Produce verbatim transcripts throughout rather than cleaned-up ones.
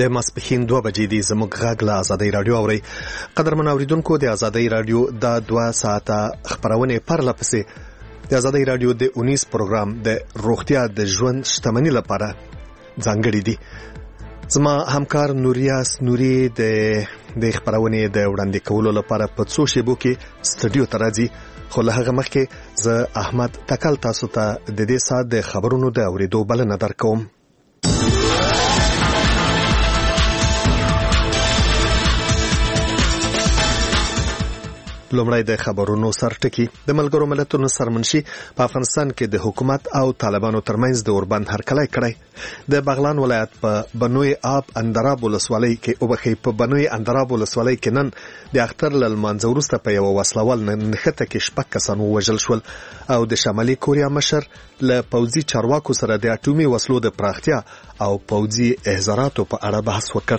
د ماسپښین دوه بجې دي. زموږ غږ له ازادۍ راډیو اورئ. قدرمن اوریدونکو، د ازادۍ راډیو دا دوه ساعته خپرونې پرله پسې د ازادۍ راډیو د اونیس پروګرام د روغتیا د ژوند شتمنۍ لپاره ځانګړي دي. زما همکار نوریاس نوري د د خپرونې د وړاندې کولو لپاره په څو شیبو کې سټډیو ته راځي، خو له هغه مخکې زه احمد تکل تاسو ته د دې ساعت د خبرونو د اوریدو بلنه درکوم. لومړی د خبرونو سرټکی. د ملګرو ملتونو سرمنشي په افغانستان کې د حکومت او طالبانو ترمنځ د اوربند هرکلی کړی. د بغلان ولایت په بنوی آب اندراب ولسوالۍ کې او بخې په بنوی اندراب ولسوالۍ کې نن د اختر لمانځه وروسته په یو وسلوال نښته کې شپږ کسان ووژل شول او د شمالي کوریا مشر له پوځي چارواکو سره د اټومي وسلو د پراختیا او پوځي احزاراتو په اړه بحث وکړ.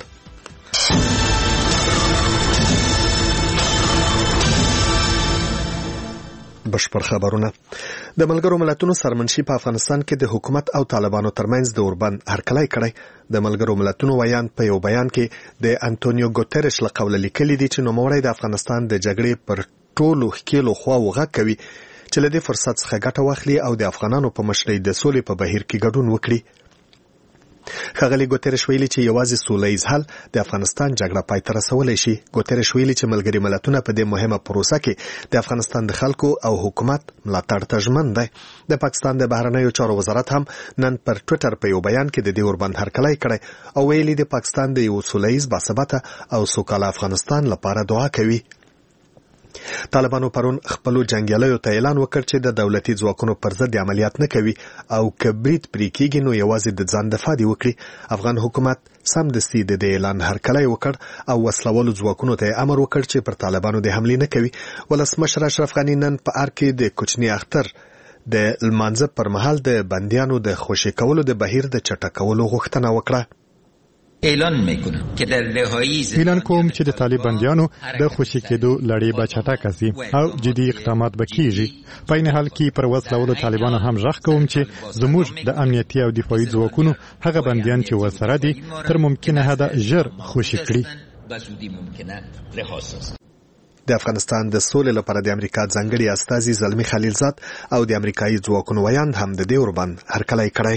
بشپړ خبرونه. د ملګرو ملتونو سرمنشي په افغانستان کې د حکومت او طالبانو ترمنځ د اوربند هرکلی کړی. د ملګرو ملتونو ویان په یو بیان کې د انټونیو ګوتریش له قوله لیکلي دي چې نوموړی د افغانستان د جګړې پر ټولو ښکیلو خواوو غږ کوي چې له دې فرصت څخه ګټه واخلي او د افغانانو په مشرۍ د سولې په بهیر کې ګډون وکړي. ښاغلي ګوتریش ویلي چې یوازې سولیز حل د افغانستان جګړه پای ته رسولی شي. ګوتریش ویلي چې ملګري ملتونه په دې مهمه پروسه کې د افغانستان د خلکو او حکومت ملاتړ ته ژمن دی. د پاکستان د بهرنیو چارو وزارت هم نن پر ټویټر په یو بیان کې د دې اوربند هرکلی کړی او ویلي د پاکستان د یو سولیز باثباته او سوکاله افغانستان لپاره دعا کوي. طالبانو پرون خپلو جنګیالیو ته اعلان وکړ چې د دولتي ځواکونو پر ضد عملیات نه کوي او که برید پرې کېږي نو یوازې د ځان دفاع دې وکړي. افغان حکومت سمدستي د دې اعلان هرکلی وکړ او وسلوالو ځواکونو ته امر وکړ چې پر طالبانو د حملې نه کوي. ولسمشر اشرف غني نن په ار کې د کوچني اختر د لمانځه پر مهال د بندیانو د خوشي کولو د بهیر د چټکولو غوښتنه وکړه. اعلان میکنم که در رهایی اعلان کوم چې د طالبانیانو د خوشي کېدو لړۍ به چټکه شي او جدي اقدامات به کیږي. په این حال کې پر وسلوالو طالبانو هم غږ کوم چې زموږ د امنیتي او دفاعي ځواکونو هغه بندیان چې ورسره دي تر ممکنه حده ژر خوشي کړي. د افغانستان د سولې لپاره د امریکا ځانګړي استازي زلمی خلیلزاد او د امریکایي ځواکونو ویاند هم د دې اوربند هرکلی کړی.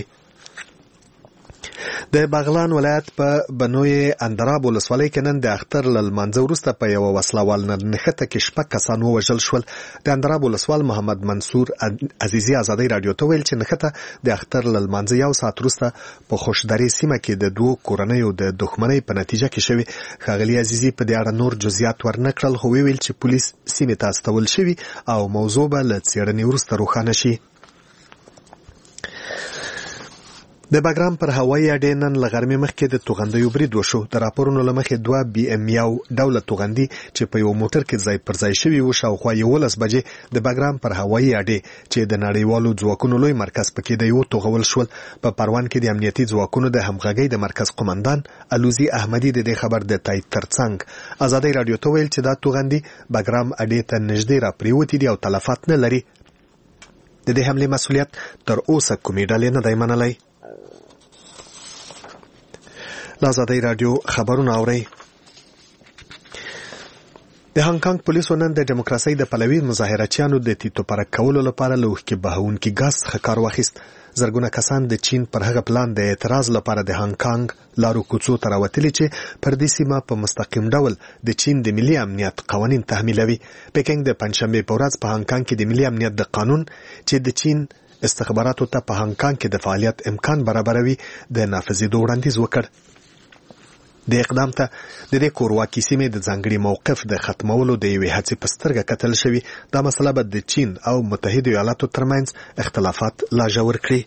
د بغلان ولایت په بنوی اندراب ولسوالۍ کې نن د اختر لمانځه وروسته په یو وسلوال نښته کې شپږ کسان ووژل شول. د اندراب ولسوال محمد منصور عزیزي ازادۍ راډیو ته ویل چې نښته د اختر لمانځه یو ساعت وروسته په خوشداري سیمه کې د دوو کورنیو د دښمنۍ په نتیجه کې شوې. ښاغلي عزیزي په دې اړه نور جزئیات ورنکړل، خو ویل چې پولیس سیمې ته استول شوي او موضوع به له څېړنې وروسته روښانه شي. د بګرام پر هوایي اډې نن له غرمې مخکې د توغندیو برید وشو. د راپورونو له مخې دوه بي ام یو ډوله توغندي چې په یو موټر کې ځای پر ځای شوي وو شاوخوا یولس بجې د بګرام پر هوایي اډې چې د نړیوالو ځواکونو لوی مرکز پکې دی وتوغول شول. په پروان کې د امنیتي ځواکونو د همغږۍ د مرکز قومندان الوزي احمدي د دې خبر د تایید ترڅنګ ازادۍ راډیو ته ویل چې دا توغندي بګرام اډې ته نږدې را پریوتې دي او تلفات نه لري. د دې حملې مسؤلیت تر اوسه کومې ډلې نه دی منلی. ازادۍ راډیو خبرونه اورئ. د هانګ کانګ پولیسو نن د دیموکراسۍ د پلوي مظاهرچیانو د تیتو پرک کولو لپاره له اوښکې بهونکي ګاز څخه کار واخیست. زرګونه کسان د چین پر هغه پلان د اعتراض لپاره د هانګ کانګ لارو کوڅو ته راوتلي چې پر دې سیمه په مستقیم ډول د چین د ملي امنیت قوانین تحمیلوي. پکینګ د پنځشنبې په ورځ په هانګ کانګ کې د ملي امنیت د قانون چې د چین استخباراتو ته په هانګ کانګ کې د فعالیت امکان برابروي د نافذېدو وړاندیز وکړ. د اقدام ته د دې کورواکي سیمې د ځانګړي موقف د ختمولو د یوې هڅې په سترګه کتل شوي. دا مسله به د چین او متحده ایالاتو ترمنځ اختلافات لا ژور کړي.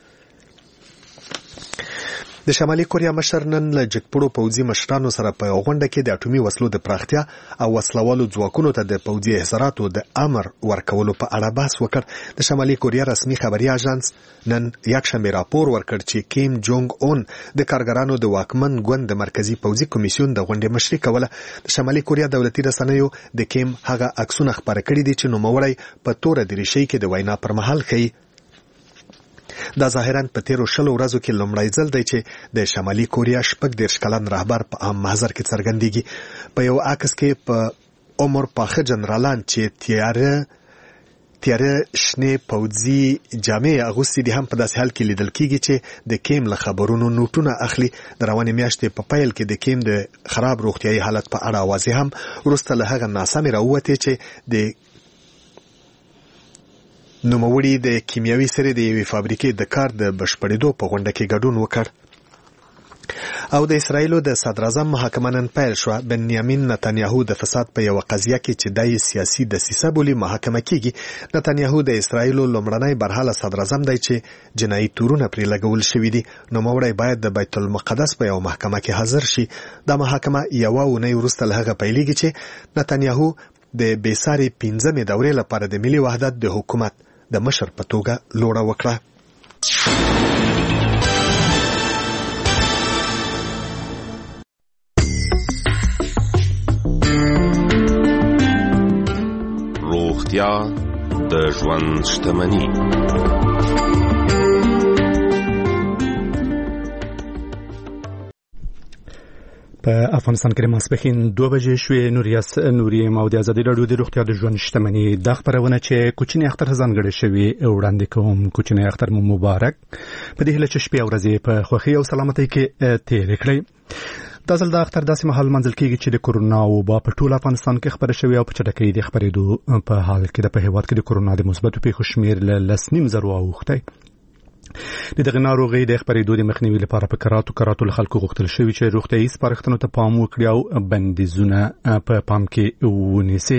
د شمالي کوریا مشر نن له جګپړو پوځي مشرانو سره په یو غونډه کې د اټومي وسلو د پراختیا او وسلوالو ځواکونو ته د پوځي احزاراتو د امر ورکولو په اړه بحث وکړ. د شمالي کوریا رسمي خبري اژانس نن یکشنبه راپور ورکړ چې کیم جونګ اون د کارګرانو د واکمن ګوند د مرکزی پوځي کمیسیون د غونډې مشري کوله. د شمالي کوریا دولتي رسنیو د کیم هغه عکسونه خبره کړي دي چې نوموړی په توره دریشۍ کې د وینا پر مهال ښیي. دا ظاهراً په تیرو شلو ورځو کې لومړی ځل دی چې د شمالي کوریا شپږ دېرش کلن رهبر په عام محضر کې څرګندېږي. په یو عکس کې په عمر پاخه جنرالان چې تیاره تیاره شنې پوځي جامې اغوستې دي هم په داسې حال کې لیدل کېږي چې د کیم له خبرونو نوټونه اخلي. د روانې میاشتې په پیل کې د کیم د خراب روغتیایي حالت په اړه اوازې هم وروسته له هغه ناسمې راووتې چې د نوموړي د کیمیاوي سرې د یوې فابریکې د کار د بشپړېدو په غونډه کې ګډون وکړ. او د اسرایلو د صدراعظم محاکمه نن پیل شوه. بنیامین نتانیاهو د فساد په یوه قضیه کې چې دای سیاسي دسیسه بولي محاکمه کیږي. نتانیاهو د اسرایلو لومړنی برحاله صدراعظم دی چې جنایي تورونه پرې لګول شوي دي. نوموړی باید د بیت المقدس په یو محکمه کې حاضر شي. دا محاکمه یوه اونۍ وروسته له هغه پیلېږي چې نتانیاهو د بېساري پنځمې دورې لپاره د ملي وحدت د حکومت د مشر په توګه لوړه وکړه. روغتیا د ژوند شتمني. په افغانستان کې ماسپښین دوه بجې شوې. نوریاس نوریم او د ازادي راډیو د روغتیا د ژوند شتمني د خبرونه چې کوچنی اختر ځانګړی شوی وړاندې کوم. کوچنی اختر مو مبارک. په دې هیله چې شپې او ورځې په خوښۍ او سلامتۍ کې تیر کړئ. دا ځل د اختر داسې مهال منځل کېږي چې د کورونا وبا په ټول افغانستان کې خبره شوې او په چټکۍ د خبرېدو په حال کې د په هیواد کې د کورونا د مثبتو پیښو شمېر له لس نیم زرو اوښتی. د دغه ناروغۍ د خپرېدو د مخنیوي لپاره په کراتو کراتو له خلکو غوښتل شوي چې روغتیایي سپارښتنو ته پام وکړي او بندیزونه په پام کې ونیسي.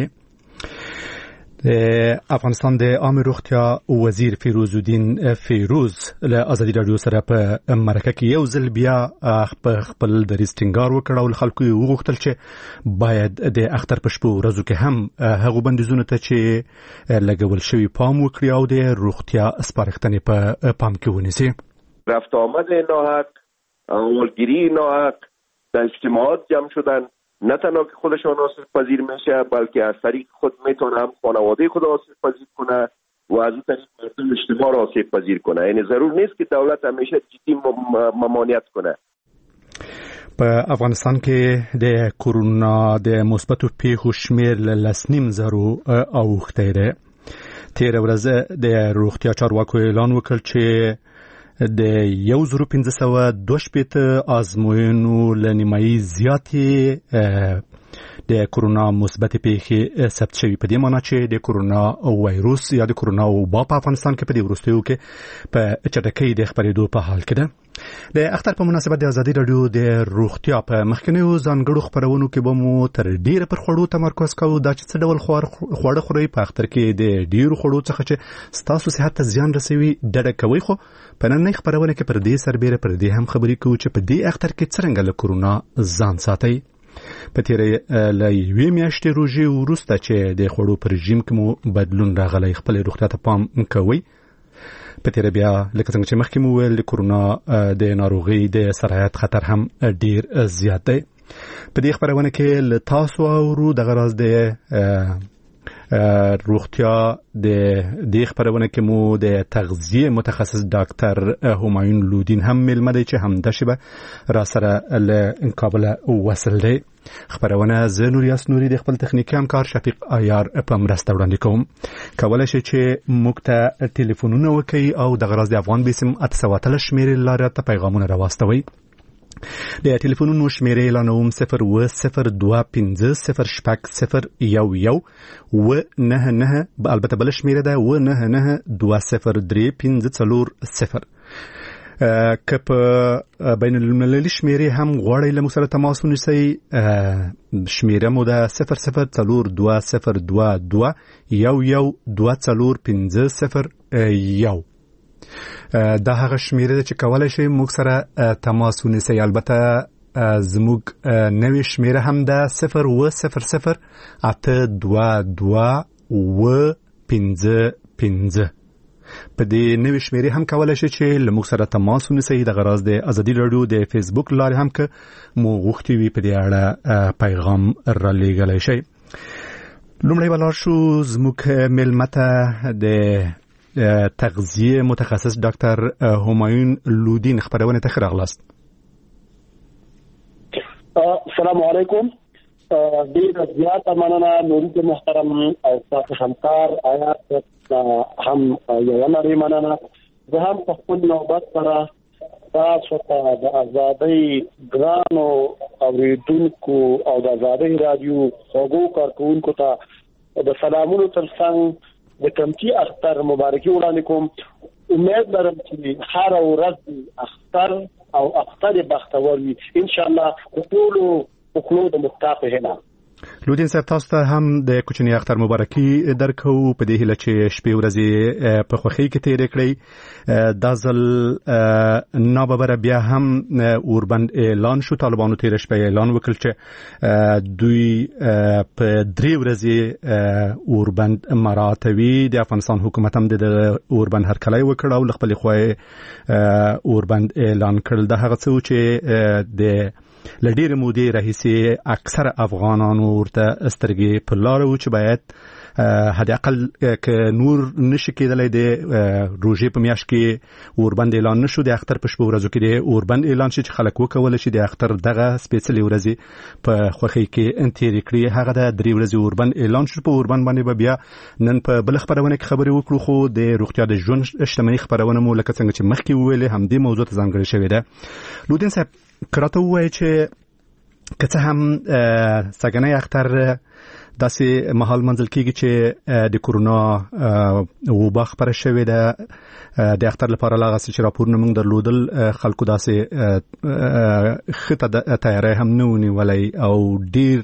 د افغانستان د عامه روغتیا وزیر فیروز الدین فیروز له ازادي راډیو سره په مرکه کې یو ځل بیا خپل دریځ ټینګار وکړ او خلکو یې وغوښتل چې باید د اختر په شپو ورځو کې هم هغو بندیزونو ته چې لګول شوي پام وکړي او د روغتیا سپارښتنې په پام کې ونیسي. رفت آمد ناحق، اولگیری ناحق، در اجتماعات جمع شدن نه تنها که خودشان آسیب پذیر میشه بلکه از طریق خود میتونه هم خانواده خود آسیب پذیر کنه و از اون طریق مردم اجتماع را آسیب پذیر کنه. یعنی ضرور نیست که دولت همیشه جدی ممانعت کنه. په افغانستان کې د کورونا د مثبتو پیښو شمېر له لس نیم زرو اوښتی دی. تېره ورځ د روغتیا چارواکو اعلان وکړ چې د یو زرو پنځه سوه دوه شپېته ازموینو له نیمایي زیاتې د کورونا مثبتې پیښې ثبت شوي. په دې معنی چې د کورونا وایروس یا د کورونا وبا په افغانستان کې په دې وروستیو کې په چټکۍ د خپرېدو په حال کې ده. د اختر په مناسبت د ازادي راډیو د روغتیا په مخکنیو ځانګړو خپرونو کې به مو تر ډیره پر خوړو تمرکز کوو. دا چې څه ډول خواړه خورئ په اختر کې د ډیرو خوړو څخه چې ستاسو صحت ته زیان رسوي ډډه کوئ. خو په نننۍ خپرونه کې پر دې سربیره پر دې هم خبرې کوو چې په دې اختر کې څرنګه له کورونا ځان ساتئ. په تیرې له یوې میاشتې روژې وروسته چې د خوړو په رژیم کې مو بدلون راغلی خپلې روغتیا ته پام کوئ. په تیره بیا لکه څنګه چې مخکې مو ویل د کورونا د ناروغۍ د سرایت خطر هم ډیر زیات دی. په دې خپرونه کې له تاسو اورو دغه راز د روغتیا د دې خبرونه کې مو د تغذیه متخصص ډاکټر همایون لودین هم ملمه دی چې هم د شبه را سره له کابل وصل دی. خبرونه زه نوریاس نوري د خپل تخنیکي همکار شفیق عیار په مرسته وړاندې کوم. کولای شئ چې موږ ته ټلیفونونه وکړئ او دغه راز د افغان بیسم اته سوه اتلس شمېرې لارې ته پیغامونه راواستوئ. د ټلیفونونو شمیرې اعلانوم صفر اوه صفر دوه پنځه صفر شپږ صفر یو یو اوه نهه نهه البته بله شمیره ده اوه نهه نهه دوه صفر درې پنځه څلور صفر. که په بین المللي شمیرې هم غواړئ له موږ سره تماس ونیسئ شمیره مو ده صفر صفر څلور دوه صفر دوه دوه یو یو دوه څلور پنځه صفر یو. دا هغه شمیره ده چې کولای شئ موږ سره تماس ونیسئ. البته زموږ نوې شمیره هم ده صفر اوه صفر صفر اته دوه دوه اوه پنځه پنځه. په دې نوې شمیرې هم کولای شئ چې له موږ سره تماس ونیسئ. دغه راز د ازادي راډیو د فیسبوک لارې هم که مو غوښتي وي په دې اړه پیغام را لیږلی شئ. لومړی به لاړ شو زموږ مېلمه ته د تغذیه متخصص ډاکټر همایون لودین خبرونه ته راغلاست. السلام علیکم. ډیر زیات مننه نوري محترم او تاسو همکار آیات هم یو لري مننه. زه هم په خپل نوبت سره تاسو ته د ازادۍ ګرانو اوریدونکو او د ازادۍ رادیو خوږو کارکونکو ته د سلامونو ترڅنګ د کمکی اختر مبارکي وړاندې کوم. امید لرم چې هر ورځ اختر او اختر بختور وي ان شاء الله. ټول وکړو د مستقبل هنا. لودین صاحب تاسو ته هم د کوچنی اختر مبارکي درکو په دې هیله چې شپې ورځې په خوښۍ کې تیرې کړئ. دا ځل ناببره بیا هم اوربند اعلان شو، طالبانو تیر شپه اعلان وکړ چې دوی په درې ورځې اوربند مراتوي. د افغانستان حکومت هم د اوربند هرکلی وکړ او خپل خوای اوربند اعلان کړل. دا هغه څه چې د لډیر مودې راهیسې اکثر افغانانو ورته سترګې په لار و چې باید حد اقل ک نور نشي کېدلای د روزې په میاشت کې اوربند اعلان نشو، د اختر په شپه ورځو کې د اوربند اعلان شي چې خلک وکول شي د اختر دغه سپیشل ورځې په خوخي کې انتیر کړی. هغه د درې ورځې اوربند اعلان شو. په اوربند باندې بیا نن په بل خبرونه کې خبرې وکړو، خو د روغتیا د ژوند اجتماعي خبرونه مو لکه څنګه چې مخکې ویلې هم د موضوع ته ځانګړې شوې ده. لودین صاحب کراته وایي چې که څه هم سګنی اختر داسې محل منځل کېږي چې د کورونا وبا خپره شوې ده، د اختر لپاره لا غسې چې راپورونه موږ درلودل خلکو داسې ښه تیاری هم نه ونیولی او ډیر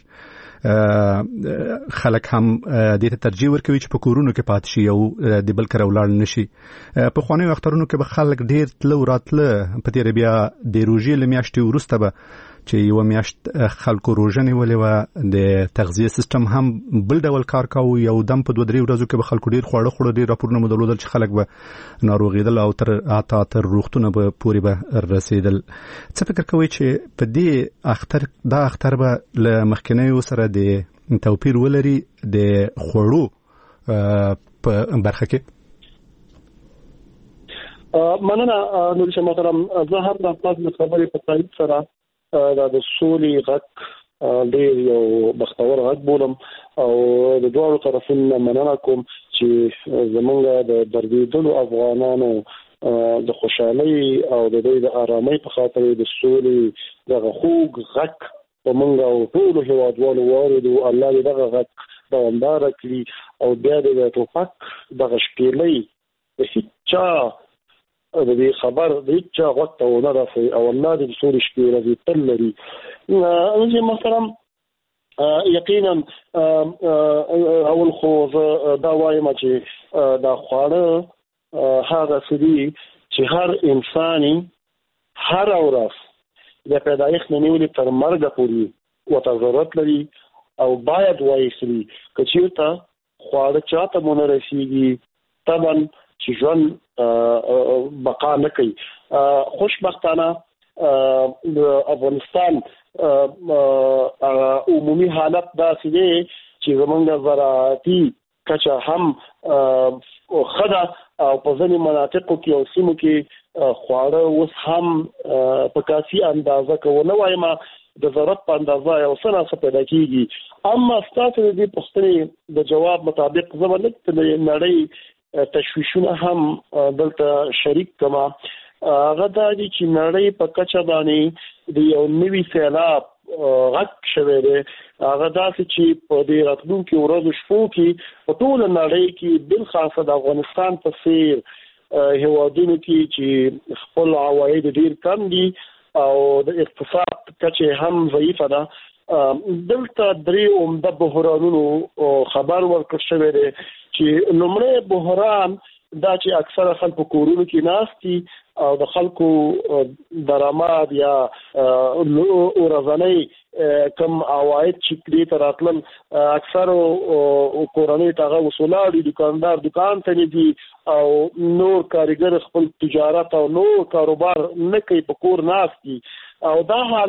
خلک هم دې ته ترجیح ورکوي چې په کورونو کې پاتې شي او د بل کره ولاړ نشي. په خوانیو اخترونو کې به خلک ډیر تله وراتله، په تیره بیا د روژې له میاشتې وروسته به چې یو میاشت خلکو روژه نیولې وه، د تغذیه سیستم هم بل ډول کار کاوه. یو دم په دوه درې ورځو کې به خلکو ډیر خواړه خوړه، ډیر راپورونه مو درلودل چې خلک به ناروغېدل او تر حتی تر روغتونه به پورې به رسېدل. څه فکر کوئ چې په دې اختر دا اختر به له مخکینیو سره د توپیر ولري د خوړو په برخه کې؟ مننه نوري شاه محترم. زه هم د تاسو د خبرې په تایید سره دا د سولې غږ ډېر یو بختور غږ بولم او د دواړو طرفونو مننه کوم چې زمونږ د دردېدلو افغانانو د خوشحالۍ او د دوی د آرامۍ په خاطر د سولې دغه خوږ غږ په موږ او ټولو هېوادوالو واورېدو. الله دې دغه غږ دوامداره کړي او بیا دې د ټوپک دغه شپېلۍ د هېچ چا د دې خبر د هیڅ چا غوږ ته ونه رسوي او الله دې د سولې شپې ورځې تل لري. نو محترم یقینا اول خو زه دا وایم چې دا خواړه هغه څه دي چې هر انساني هر ورځ د پیدایښت نه نیولې تر مرګه پورې ورته ضرورت لري او باید وایسري. که چېرته خواړه چاته مو نه رسېږي طبعا چې ژوند بقا نه کوي. خوشبختانه د افغانستان عمومي حالت داسې دی چې زمونږ زراعتي کچه هم ښه ده او په ځینې مناطقو کې او سیمو کې خواړه اوس هم په کافي اندازه که ونه وایم د ضرورت په اندازه یو څه ناڅه پیدا کېږي. اما ستاسو د دې پوښتنې د جواب مطابق زه به لږ د نړۍ تشویشونه هم دلته شریک کما. هغه دا دي چې نړۍ په کچه باندې د یو نوي سیلاب غږ شوی دی. هغه داسې چې په دې راتلونکو ورځو شپو کې په ټوله نړۍ کې بالخاصه د افغانستان په څېر هېوادونو کې چې خپل عواید ډېر کم دي او د اقتصاد کچه هم ضعیفه ده، دلته درې عمده بحرانونو خبر ورکړل شوی دی. چې لومړی بحران دا چې اکثره خلکو کورونو کې ناست دي او د خلکو درآمد یا ورځنی کم عواید چې دې ته راتلل اکثرو کورنۍ ته هغه وسولاړي، دکاندار دکان ته نه دي او نور کارګر خپل تجارت او نور کاروبار نه کوي، په کور ناست دي او دا حالت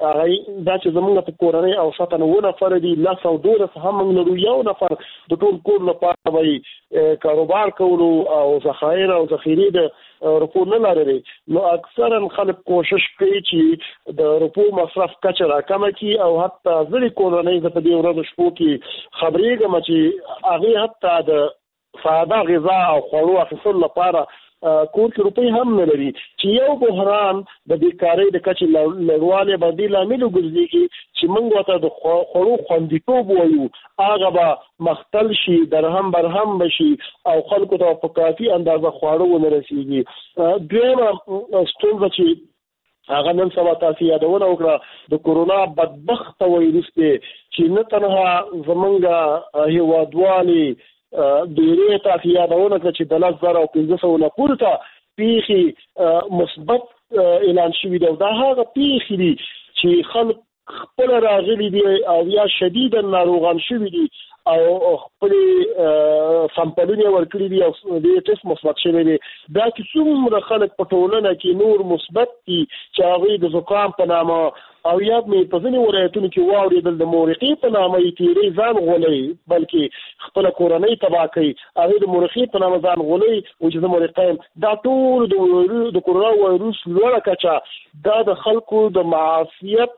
هغه دا چې زمونږ په کورنۍ او شاته نو نفر دي لاس او دولس هم موږ لرو یو نفر د ټول کور لپاره وي کاروبار کولو او ذخایر او ذخیره د روپو نه لري نو اکثرا خلک کوشش کوي چې د روپو مصرف کچه راکمه کړي او حتی ځلې کورنۍ د په دې ورځو شپو کې خبرېږم چې هغه حتی د ساده غذا او خوړو اخیستلو لپاره کور کې روپۍ هم نه لري چې یو بحران د بیکارۍ د کچې لوړوالی باندې لامل وګرځېږي چې موږ ورته د خوړو خوندیتوب وایو هغه به مختل شي درهم برهم بشي او خلکو ته په کافي اندازه خواړه ونه رسېږي. دویمه ستونزه چې هغه نن سبا تاسو یادونه وکړه د کورونا بدبخت وایرس دی چې نه تنها زمونږ هیوادوالي ډیرې تاسو یادونه کړه چې د لس زره او پنځه سوه نه پورته پیښې مثبت اعلان شوي دي او دا هغه پیښې دي چې خلک خپل راغلي دي او یا شدیدا ناروغان شوي دي او خپل سامپلونه ورکړي دي او د ټیسټ مثبت شوي دي. دا چې څومره خلک په ټولنه کې نور مثبت دي چې هغوی د زکام په نامه او یاد مې په ځینې ولایتونو کې واورېدل د مورخې په نامه یې تیری ځان غولوي بلکې خپله کورنۍ تباه کوي هغوی د مورخې په نامه ځان غولوي و چې زه مورخه یم. دا ټول د کورونا وایروس لوړه کچه دا د خلکو د معافیت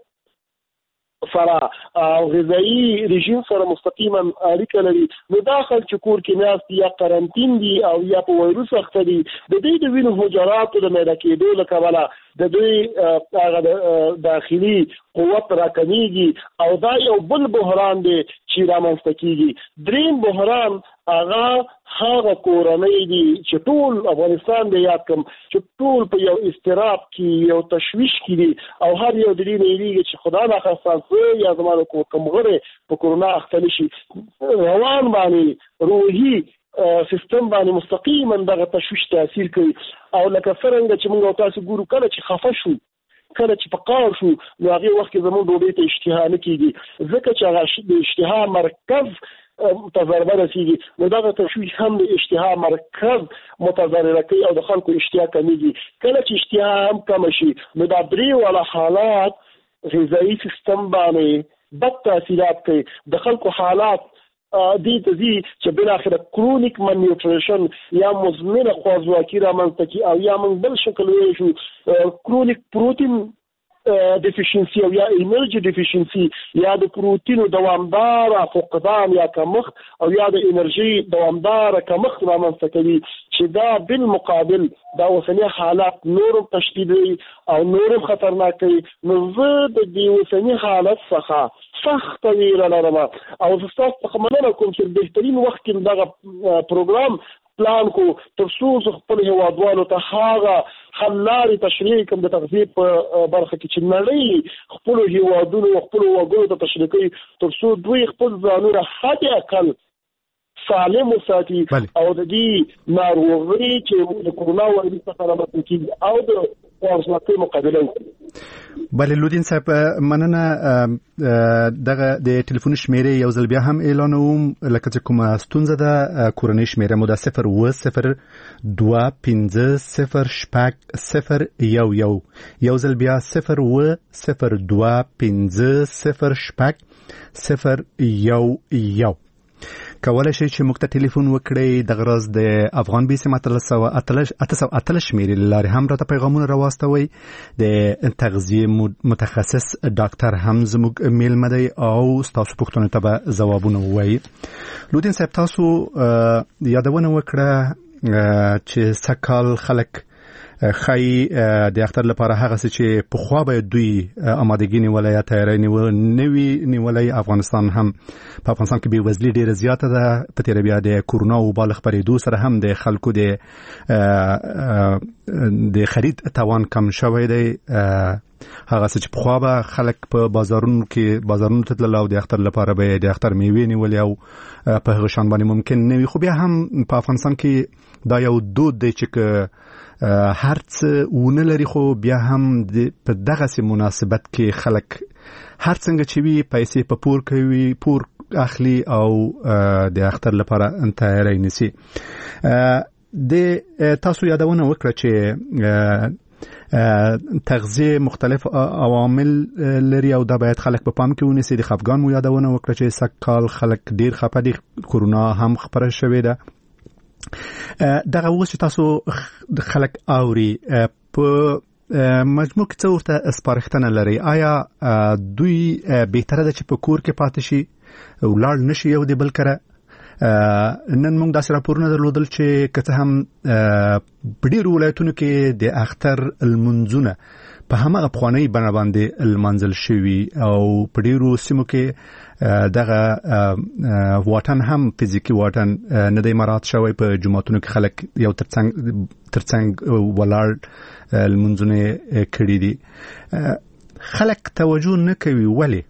سره او غذایی رژیم سره مستقیما اړیکه لري. نو دا خلک چې کور کې ناست یا قرنطین دي او یا په وایروس اخته دي د دوی د وینې حجراتو د میده کېدو له کبله د دوی هغه داخلي قوت راکمیږي او دا یو بل بحران دی چې رامنځته کیږي. دریم بحران هغه هغه کورنۍ دي چې ټول افغانستان دی یاد کم چې ټول په یو اضطراب کې یو تشویش کې دي او هر یو د دې نه یریږي چې خدا ناخواسته یا زما د کوم غړي په کورونا اخته شي روان باندې روحي سیستم باندې مستقیما دغه تشویش تاثیر کوي او لکه څنګه چې موږ تاسو ګورو کله چې خفه شو کله چې په قار شو نو هغه وخت کې زموږ ډوډۍ ته اشتها نه کیږي ځکه چې هغه د اشتها مرکز متضرره رسیږي نو دغه تشویش هم د اشتها مرکز متضرره کوي او د خلکو اشتها کمیږي. کله چې اشتها هم کم شي نو دا درې والا حالات غذایی سیستم باندې بد تاثیرات کوي د خلکو حالات دې ته ځي چې بالاخره کرونیک مالنیوټریشن یا مزمنه خوارځواکي رامنځته کړي او یا موږ بل شکل ویلی شو کرونیک پروتین ډیفیشنسي او یا انرژي ډیفیشنسي یا د پروتینو دوامداره فقدان یا کمښت او یا د انرژي دوامداره کمښت رامنځته کوي چې دا بالمقابل دا اوسني حالات نورم تشدیدوي او نورم خطرناک کوي. نو زه د دې اوسني حالت څخه سخت ویره لرم او زه ستاسو څخه مننه کوم چې بهترین وخت کې دغه پروګرام پلان کو تر څو زه خپل هیوادوالو ته هغه حل لارې تشریح کړم د تغذیې په برخه کې چې نړۍ خپلو هیوادونو خپلو وګړو ته تشریح کوي تر څو دوی خپل ځانونه حد اقل سالم وساتي او د دې ناروغۍ چې د کورونا وایرس څخه رامنځته کېږي او د خوارځواکۍ مقابله وکړي. بله لودین صاحب مننه. دغه د ټلیفون شمیرې یو ځل بیا هم اعلانوم لکه چې کومه ستونزه ده کورنۍ شمیره مو ده صفر اوه صفر دوه پنځه صفر شپږ صفر یو یو یو ځل بیا صفر اوه صفر دوه پنځه صفر شپږ صفر یو یو. کولای شئ چې موږ ته ټلیفون وکړئ د غرض د افغان بي سیم اته سوه اتلس شمیرې لارې هم راته پیغامونه راواستوئ. د تغذیې متخصص ډاکټر هم زموږ میلمه دی او ستاسو پوښتنو ته به ځوابونه ووایي. لودین صاحب تاسو یادونه وکړه چې سږ خلک خای د اختر لپاره هغه څه چې په خوا به دوی آمادګي نیولای یا تیاری نیوي نیولای. افغانستان هم په افغانستان کې به وزلي ډیره زیاته ده په تیر بیا د کورونا او بالغ خبرېدو سره هم د خلکو د د خرید توان کم شوی دی. هغه څه چې په خوا به خلک په بازارونو کې بازارونو ته تلل او د اختر لپاره به د اختر میوې نیولې او په هغه شان باندې ممکن نه وي. خو بیا هم په افغانستان کې دا یو دود دی چې هر څه ونه لري خو بیا هم په دغه مناسبت کې خلک هر څنګه چې وي پیسې په پور کوي پور اخلي او د اختر لپاره تیاری نیسي. د تاسو یادونه وکړه چې تغذیه مختلف عوامل لري او دا باید خلک په پام کې ونیسي. د خفګان مو یادونه وکړه چې سکهال خلک ډیر خپه دي، کورونا هم خبره شوې ده. دغه اوس تاسو خلک اوري په مجموع کې څه ورته سپارښتنه لري؟ آیا دوی بهتره ده چې په کور کې پاتې شي او لاړ نشي یو د بل کره؟ نن موږ داسې راپورونه درلودل چې که څه هم په ډېرو ولایتونو کې د اختر المنځونه په هماغه پخوانۍ بڼه باندې المنځل شوي او په ډېرو سیمو کې دغه واټن هم فزیکي واټن نه دی مراعات شوی. په جوماتونو کې خلک یو ترڅنګ ترڅنګ ولاړ المنځونه کړي دي. خلک توجه نه کوي، ولې؟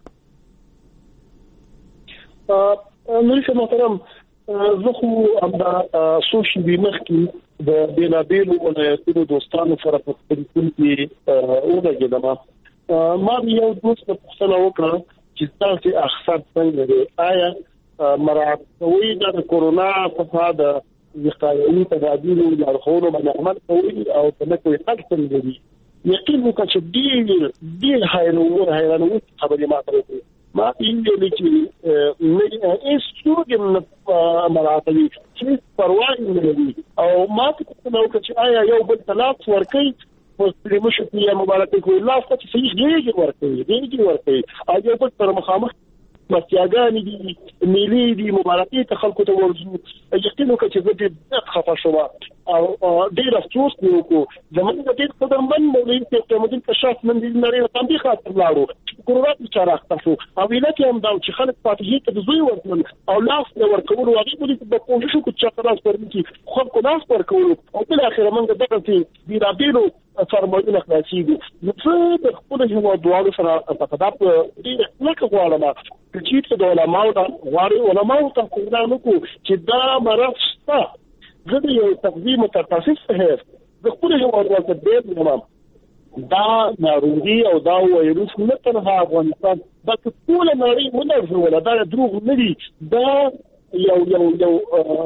نوري محترم، زه خو همدا څو شېبې مخکې د بېلابېلو ولایتونو دوستانو سره په تلیفون کې ولګېدم. ما یو دوست ته پوښتنه وکړه چې تاسو اخسر څنګه دی، آیا مراعات کوئ د کورونا څخه د وقایوي تدابیرو لارښوونو باندې عمل کوئ او که نه کوئ حل څنګه دي؟ یقین وکړه چې ډېر ډېر حیرانوونکې خبرې ما ته وکړې. ما ویلي چې نه هیڅوک هم مراعاتوي، هیڅ پروا یې نه لري. او ما ته پوښتنه وکړه چې آیا یو بل ته لاس ورکوئ په ستړي مشو یا مبارکۍ کوي؟ لاس ته چې صحیح غېږې ورکوي غېږې ورکوي او یو بل سره مخامخ مستیاګانې دي، میلې دي، مبارکۍ ته خلکو ته ورځو. یقین وکړه چې زه ډېر خفه شوم او ډېر افسوس مې وکړو. زموږ د ډېر قدرمن مولوي صاحب قیامالدین کشاف نن د نړۍ په همدې خاطر لاړو، کورونا بیچاره اخته شو او علت یې هم دا چې خلک فاتحې ته د زوی ورکړل او لاس نه ورکولو. هغې پورې د کوشش وکړو چې چاته لاس ورکړي، خلکو لاس ورکولو او بالاخره موږ دغسې بېلابېلو فرمایونه خلاصېږو. نو زه د خپلو هېوادوالو سره په خدا په ډېره کلکه غواړم که چېرته د علماو نه غواړي علماو ته اعلان وکړو چې دا مرض شته. زه د یو تغذیې متخصص په حیث د خپلو هېوادوالو ته ډېر وایم دا ناروغي او دا وایروس نه تنها افغانستان بلکې ټوله نړۍ ولړزوله. دا دروغ نه دي، دا یو یو یو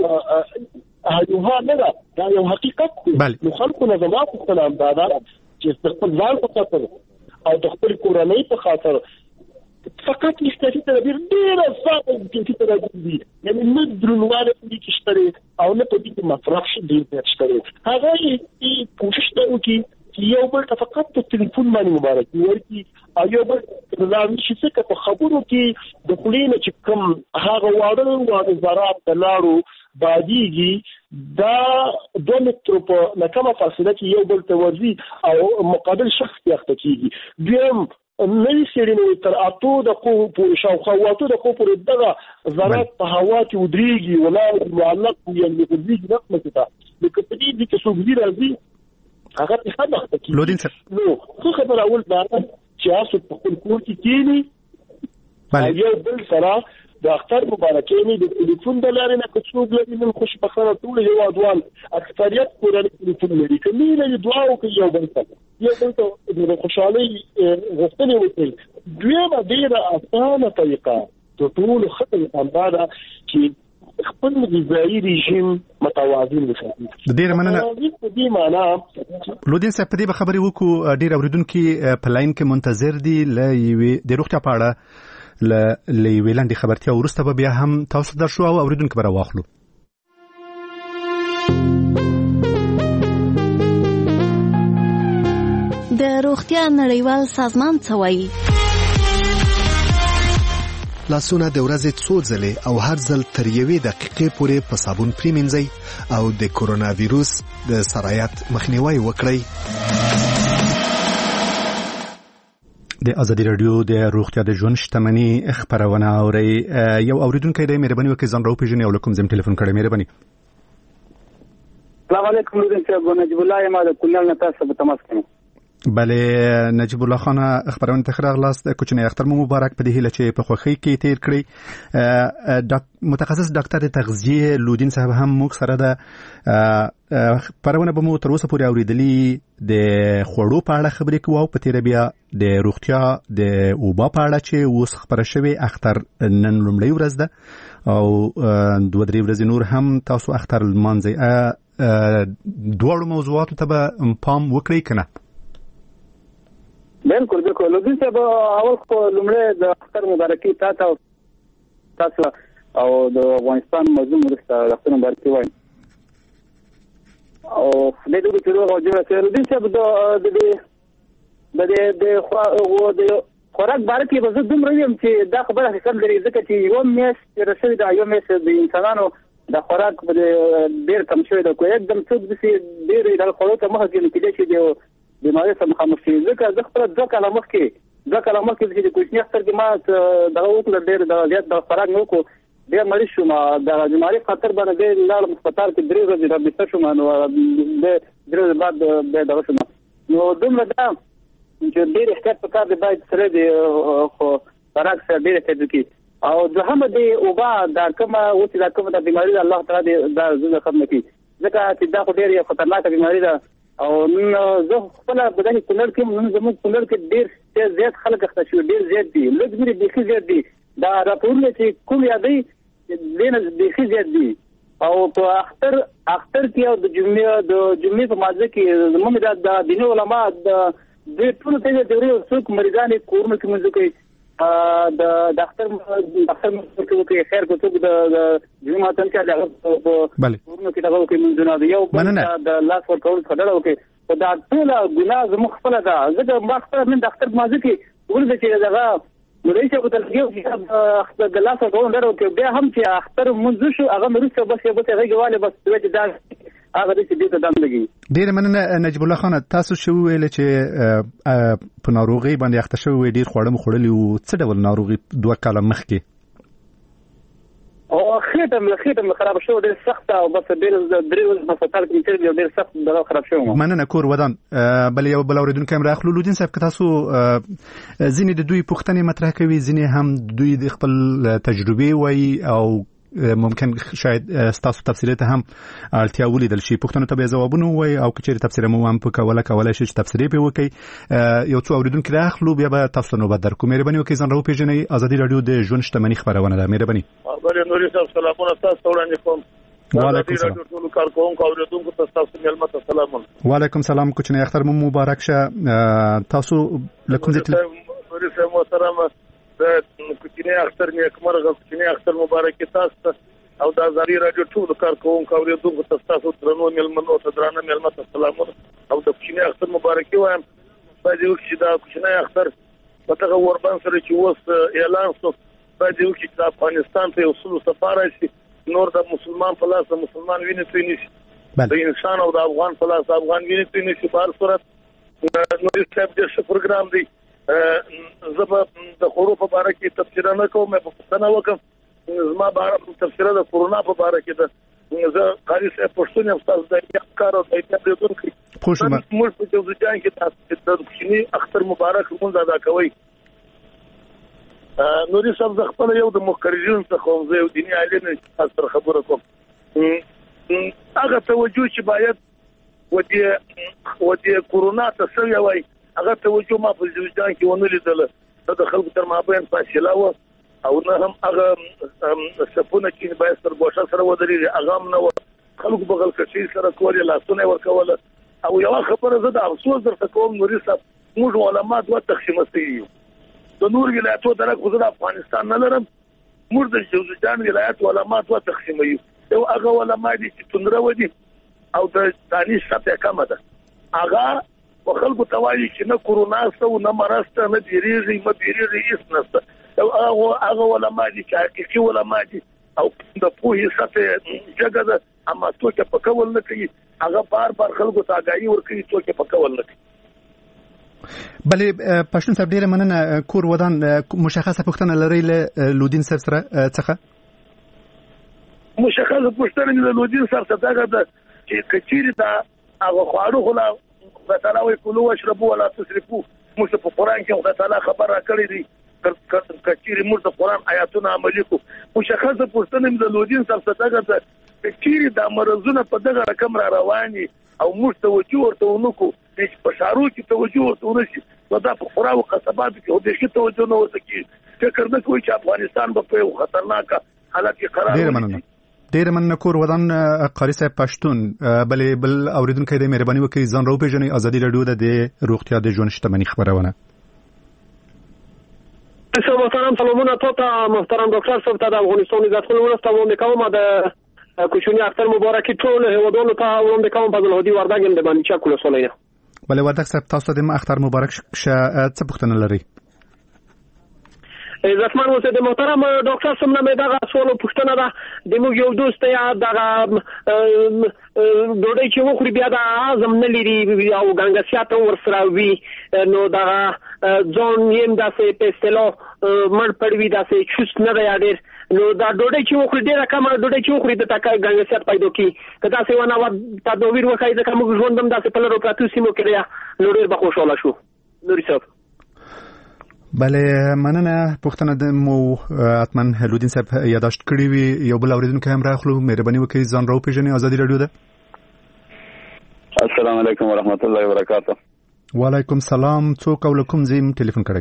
هیوها نه ده، دا یو حقیقت دی. نو خلکو نه زما پوښتنه همدا ده چې د خپل ځان په خاطر او د خپل کورنۍ په خاطر فقط احتیاطي تدابیر ډېره زیاته احتیاطي تدابیر دي، یعنې نه دروندوالی په دې کې شته دی او نه په دې کې مصرف ډېر زیات شته دی. هغه یې کوشش دا وکړي چې یو بل ته فقط په تلیفون باندې مبارکي ورکړي او یو بل لاړ نشي څکه په خبرو کې د خولې نه چې کوم هغه واړه واړه ذرات ته لاړو بادیږي، دا دوه مترو په ناکمه فاصله کې یو بل ته ورځي او مقابل شخص کې اخته کېږي. دویم نوي څېړنې تر اتو دقیقو پورې شاوخوا اتو دقیقو پورې دغه ذرات په هوا کې ودرېږي ولاړ معلق وي یعنې غورځېږي نقمه ته. لکه په دې دي که څوک ځي راځي هغه پې ښه اخته کېږي. نو ښه خبره اول دا ده چې هر څوک په خپل کور کې کښېني او یو بل سره د اختر مبارکۍ مې د ټلیفون د لارې نه که څوک لري نن خوشبختانه ټول هېوادوال اکثریت کورنۍ ټلیفون لري، که نه لري دعا وکړي یو بل ته یو بل ته د خوشحالۍ غوښتنې وکړي. دویمه ډېره اسانه طریقه تر ټولو ښه طریقه همدا ده چې خپل غذایي رژیم متوازن وساتي. ډېره مننه. په دې معنا لودین صاحب په دې به خبرې وکړو. ډېر اورېدونکي په لاین کې منتظر دي له یوې د روغتیا په اړه له یوې لنډې خبرتیا وروسته به بیا هم تاسو درشو او اورېدونکي به راواخلو. د روغتیا نړیوال سازمان څه وایي؟ لاسونه د ورځې څو ځلې او هر ځل تر یوې دقیقې پورې په صابون پریمنځئ او د کورونا ویروس د سرایت مخنیوي وکړئ. د ازادي رادیو د روغتیا د ژوند شتمنۍ خبرونه اوري. یو اوریدونکو د مهرباني وکړئ ځان راوپېژنئ او له کوم ځای ټلیفون کړئ. مهرباني. السلام علیکم. نجیب الله یم د کونړ نه تاسو په تماس کې. بله نجیب الله خان خبرونه ته راغلاست. کوچنی اختر مو مبارک په دې هیله چې په خوښۍ کې تیر کړی. متخصص ډاکټر تغذیه لودین صاحب هم موږ سره ده. پرونه به مو تر اوسه پورې اورېدلي د خوړو په اړه خبرې کوو او په تیره بیا د روغتیا د اوبه په اړه چې اوس خبره شوې. اختر نن لومړۍ ورځ ده او دوه درې ورځې نور هم تاسو اختر لمانځئ. دواړو موضوعاتو ته به پام وکړئ که نه؟ بالکل بالکل لودین صاحب اول خو لومړی د اختر مبارکي تاسو تاسو او د افغانستان مظلوم ولسته د اختر مبارکي وایم او د دې د روغ او جوړ سره لودین صاحب د د د د د خوراک بارکي به زه دومره یم چې دا خبره حقیقت لري ځکه چې یو میاشت رسېږي دا یو میاشت د انسانانو د خوراک ډېر کم شوی دی خو یکدم څوک داسې ډېرې د خوړو ته مخه کېږي کېدای شي د بیمارۍ سره مخامخ شي ځکه زه خپله دوه کاله مخکې دوه کاله مخکې چې د کوچني اختر کې ما دغه وکړه ډېر د زیات د خوراک مې وکړو ډېر مریض شوم د بیمارۍ خطر باندې ډېر لاړم هسپتال کې درې ورځې رابطه شوم نو درې ورځې بعد بیا دغه شوم نو دومره دا چې ډېر احتیاط پکار دی باید سره د خوراک سره ډېر احتیاط وکړي او دوهمه د اوبه دا کومه اوس دا کومه د بیمارۍ ده الله تعالی دې دا زړه ختم کړي ځکه چې دا خو ډېر خطرناکه بیمارۍ ده او نن زه خپل په دغه کونړ کې نن زموږ کونړ کې ډېر زیات خلک اخته شوي ډېر زیات دي لږ مې بیخي زیات دي دا راپورونه چې کوم یادوي دې بیخي زیات دي او په اختر اختر کې او د جمعې د جمعې په مازه کې زموږ د دیني علما د دې ټول ته د ډېر څوک مریضان کورونه کې منځ کوي د ډاکټر ډاکټر مو کې خیر کو څوک د جمعې ماتن کې د کورونه کې دغه کوي منځونه یو د لاس ور کول خبره وکي او دا ټول ګناه زموږ خپل ده ځکه ما خپل من ډاکټر مازه کې ورته چې دغه نو رئیس په تلګیو چې د لاس ور کول درو کې بیا هم چې اختر منځ شو هغه مرسته بس یو بس هغه واله بس چې دا هغه دې ته دم لګي ډیر مننه نجیب الله خان تاسو شو ویل چې په ناروغي باندې اخته شو ډیر خوړم خړلې او څه ډول ناروغي دوه کاله مخکې او خېټه مې خېټه مې خراب شو ډیر سخت او بس ډیر درې ورځې په هسپتال کې چې ډیر سخت دغه خراب شو مننه کور ودان بل یو بل اوریدونکو هم راخلو لودین صاحب که تاسو ځینې د دوی پوښتنې مطرح کوي ځینې هم دوی د خپل تجربه وایي او ممکن شاید تاسو تفسیرات هم اړتیا ولیدل شي پښتنو ته به جوابونه وای او کچېر تفسیر مو هم په کوله کوله شي چې تفسیر به وکي یو څو اوریدونکو راخلو بیا به تاسو نو بدر کوم مهرباني وکړئ ځان راو پیژنې ازادي رادیو د ژوند شتمنۍ خبرونه ده مهرباني بل نوري صاحب سلامونه تاسو وړاندې کوم وعلیکم السلام ټول کارکونکو اوریدونکو تاسو ملمت سلامونه وعلیکم السلام کوچنی اختر مو مبارک شه تاسو لکم زت نوري صاحب محترم د کوچنی اختر نیکمرغه کوچنی اختر مبارک تاسو او د ازادي رادیو ټول کارکونکو اوریدونکو تاسو درنو ملمنو ته درانه ملمت سلامونه او د کوچنی اختر مبارک وایم باید یو چې دا کوچنی اختر په تاسو وربان سره چې وس اعلان شو باید یو چې د افغانستان ته وصول سفاره شي نور د مسلمان په لاس مسلمان ویني توي نشي د انسان او د افغان په لاس افغان ویني توي نشي په هر صورت نو دې څه پروګرام دی زما د خورو په اړه کې تفسیر نه کوم په پښتنه وکم زما بار تفسیر د کورونا په اړه کې د زه قاری صاحب پښتون یم تاسو د کار او د دې خوشم موږ په دې ځای کې تاسو د کوچنی اختر مبارک مونږ ادا کوي نوري صاحب د خپل یو د مخرجین څخه زه یو دیني عالم تاسو خبره کوم هغه توجه چې باید ودی ودی کورونا ته سوي وای هغه توجه ما په ځوځان کې ونه لیدل د خلکو تر مابین فاصله و او نه هم هغه سپونه چې باید تر ګوښه سره ودرېږي هغه هم نه و خلکو بغل کچې سره کولې لاسونه ورکول او یو خبره زه د افسوس درته کوم نوري صاحب موږ علما دوه تقسیم استیو د نور ولایتو درک خو د افغانستان نه لرم موږ د ځوځان ولایت علما دوه تقسیم یو یو هغه علما دي چې تندره ودی او د دانش سطح کم ده هغه خلکو توایي چې نه کورونا سو نه مرسته نه دیریږي نه دیریږي هیڅ نشته او هغه هغه علما دي چې حقيقي علما دي او د پوهې سطح جګه ده اما څوک په کول نه کوي هغه بار بار خلکو ته آگاهي ورکوي څوک په کول نه کوي بلې پښتون صاحب ډیره مننه کور ودان مشخصه پښتنه لري له لودین صاحب سره څخه مشخصه پښتنه له لودین صاحب څخه دا چې کچيري دا هغه خواړو خلا تعالی کولو واشربوا ولا تسرفوا موږ په قران کې خدای تعالی خبر را کړی دی کچيري موږ د قران آیاتونه عملي کو مشخصه پښتنه د لودین صاحب څخه کچيري دا مرزونه په دغه رقم را رواني او موږ توجه ورته ونکو چې په شارو کې توجه ورته ونشي نو دا په خورا او قصبات کې هو د شي توجه نه ورته کی فکر نه کوي چې افغانستان په یو خطرناک حالت کې قرار ډیر مننه ډیر مننه کور ودان قاری صاحب پښتون بلې بل اوریدونکو د مهرباني وکړئ ځان راو پیژنئ ازادي رادیو د روغتیا د ژوند شتمنۍ خبرونه محترم سلامونه ته محترم ډاکټر صاحب ته د افغانستان عزت خپل ورسته وړاندې کوم د کوچنی اختر مبارکي ټول هیوادونو ته وړاندې کوم په زلهدي وردګ د باندې چا کول سولینه بل وردګ صاحب تاسو د اختر مبارک شه څه پوښتنه لري عزتمن اوسه د محترم ډاکټر صاحب نه دا سوال پوښتنه ده د موږ یو دوست یا د ډوډۍ چې وخوري بیا د اعظم نه لري او ګنګسیات ورسره وي نو دا ځون یم داسې پېستلو مړ پړوي داسې چوس نه دی ډېر نو دا ډوډۍ چې وخوري ډېره کمه ډوډۍ چې وخوري د تکا ګنګسیات پیدا کی که داسې ونه و تداویر وکړي ځکه موږ ژوند هم داسې په لرو پراتو سیمو کې دی نو ډېر به خوشحاله شو نوري صاحب بله مننه پوښتنه د مو اتمن هلودین صاحب یاداشت کړی وي یو بل اوریدونکو هم راخلو مهرباني وکړئ ځان راو پیژنئ ازادي رادیو ده السلام علیکم ورحمت الله وبرکاته وعلیکم سلام څوک او کوم زم ټلیفون کړی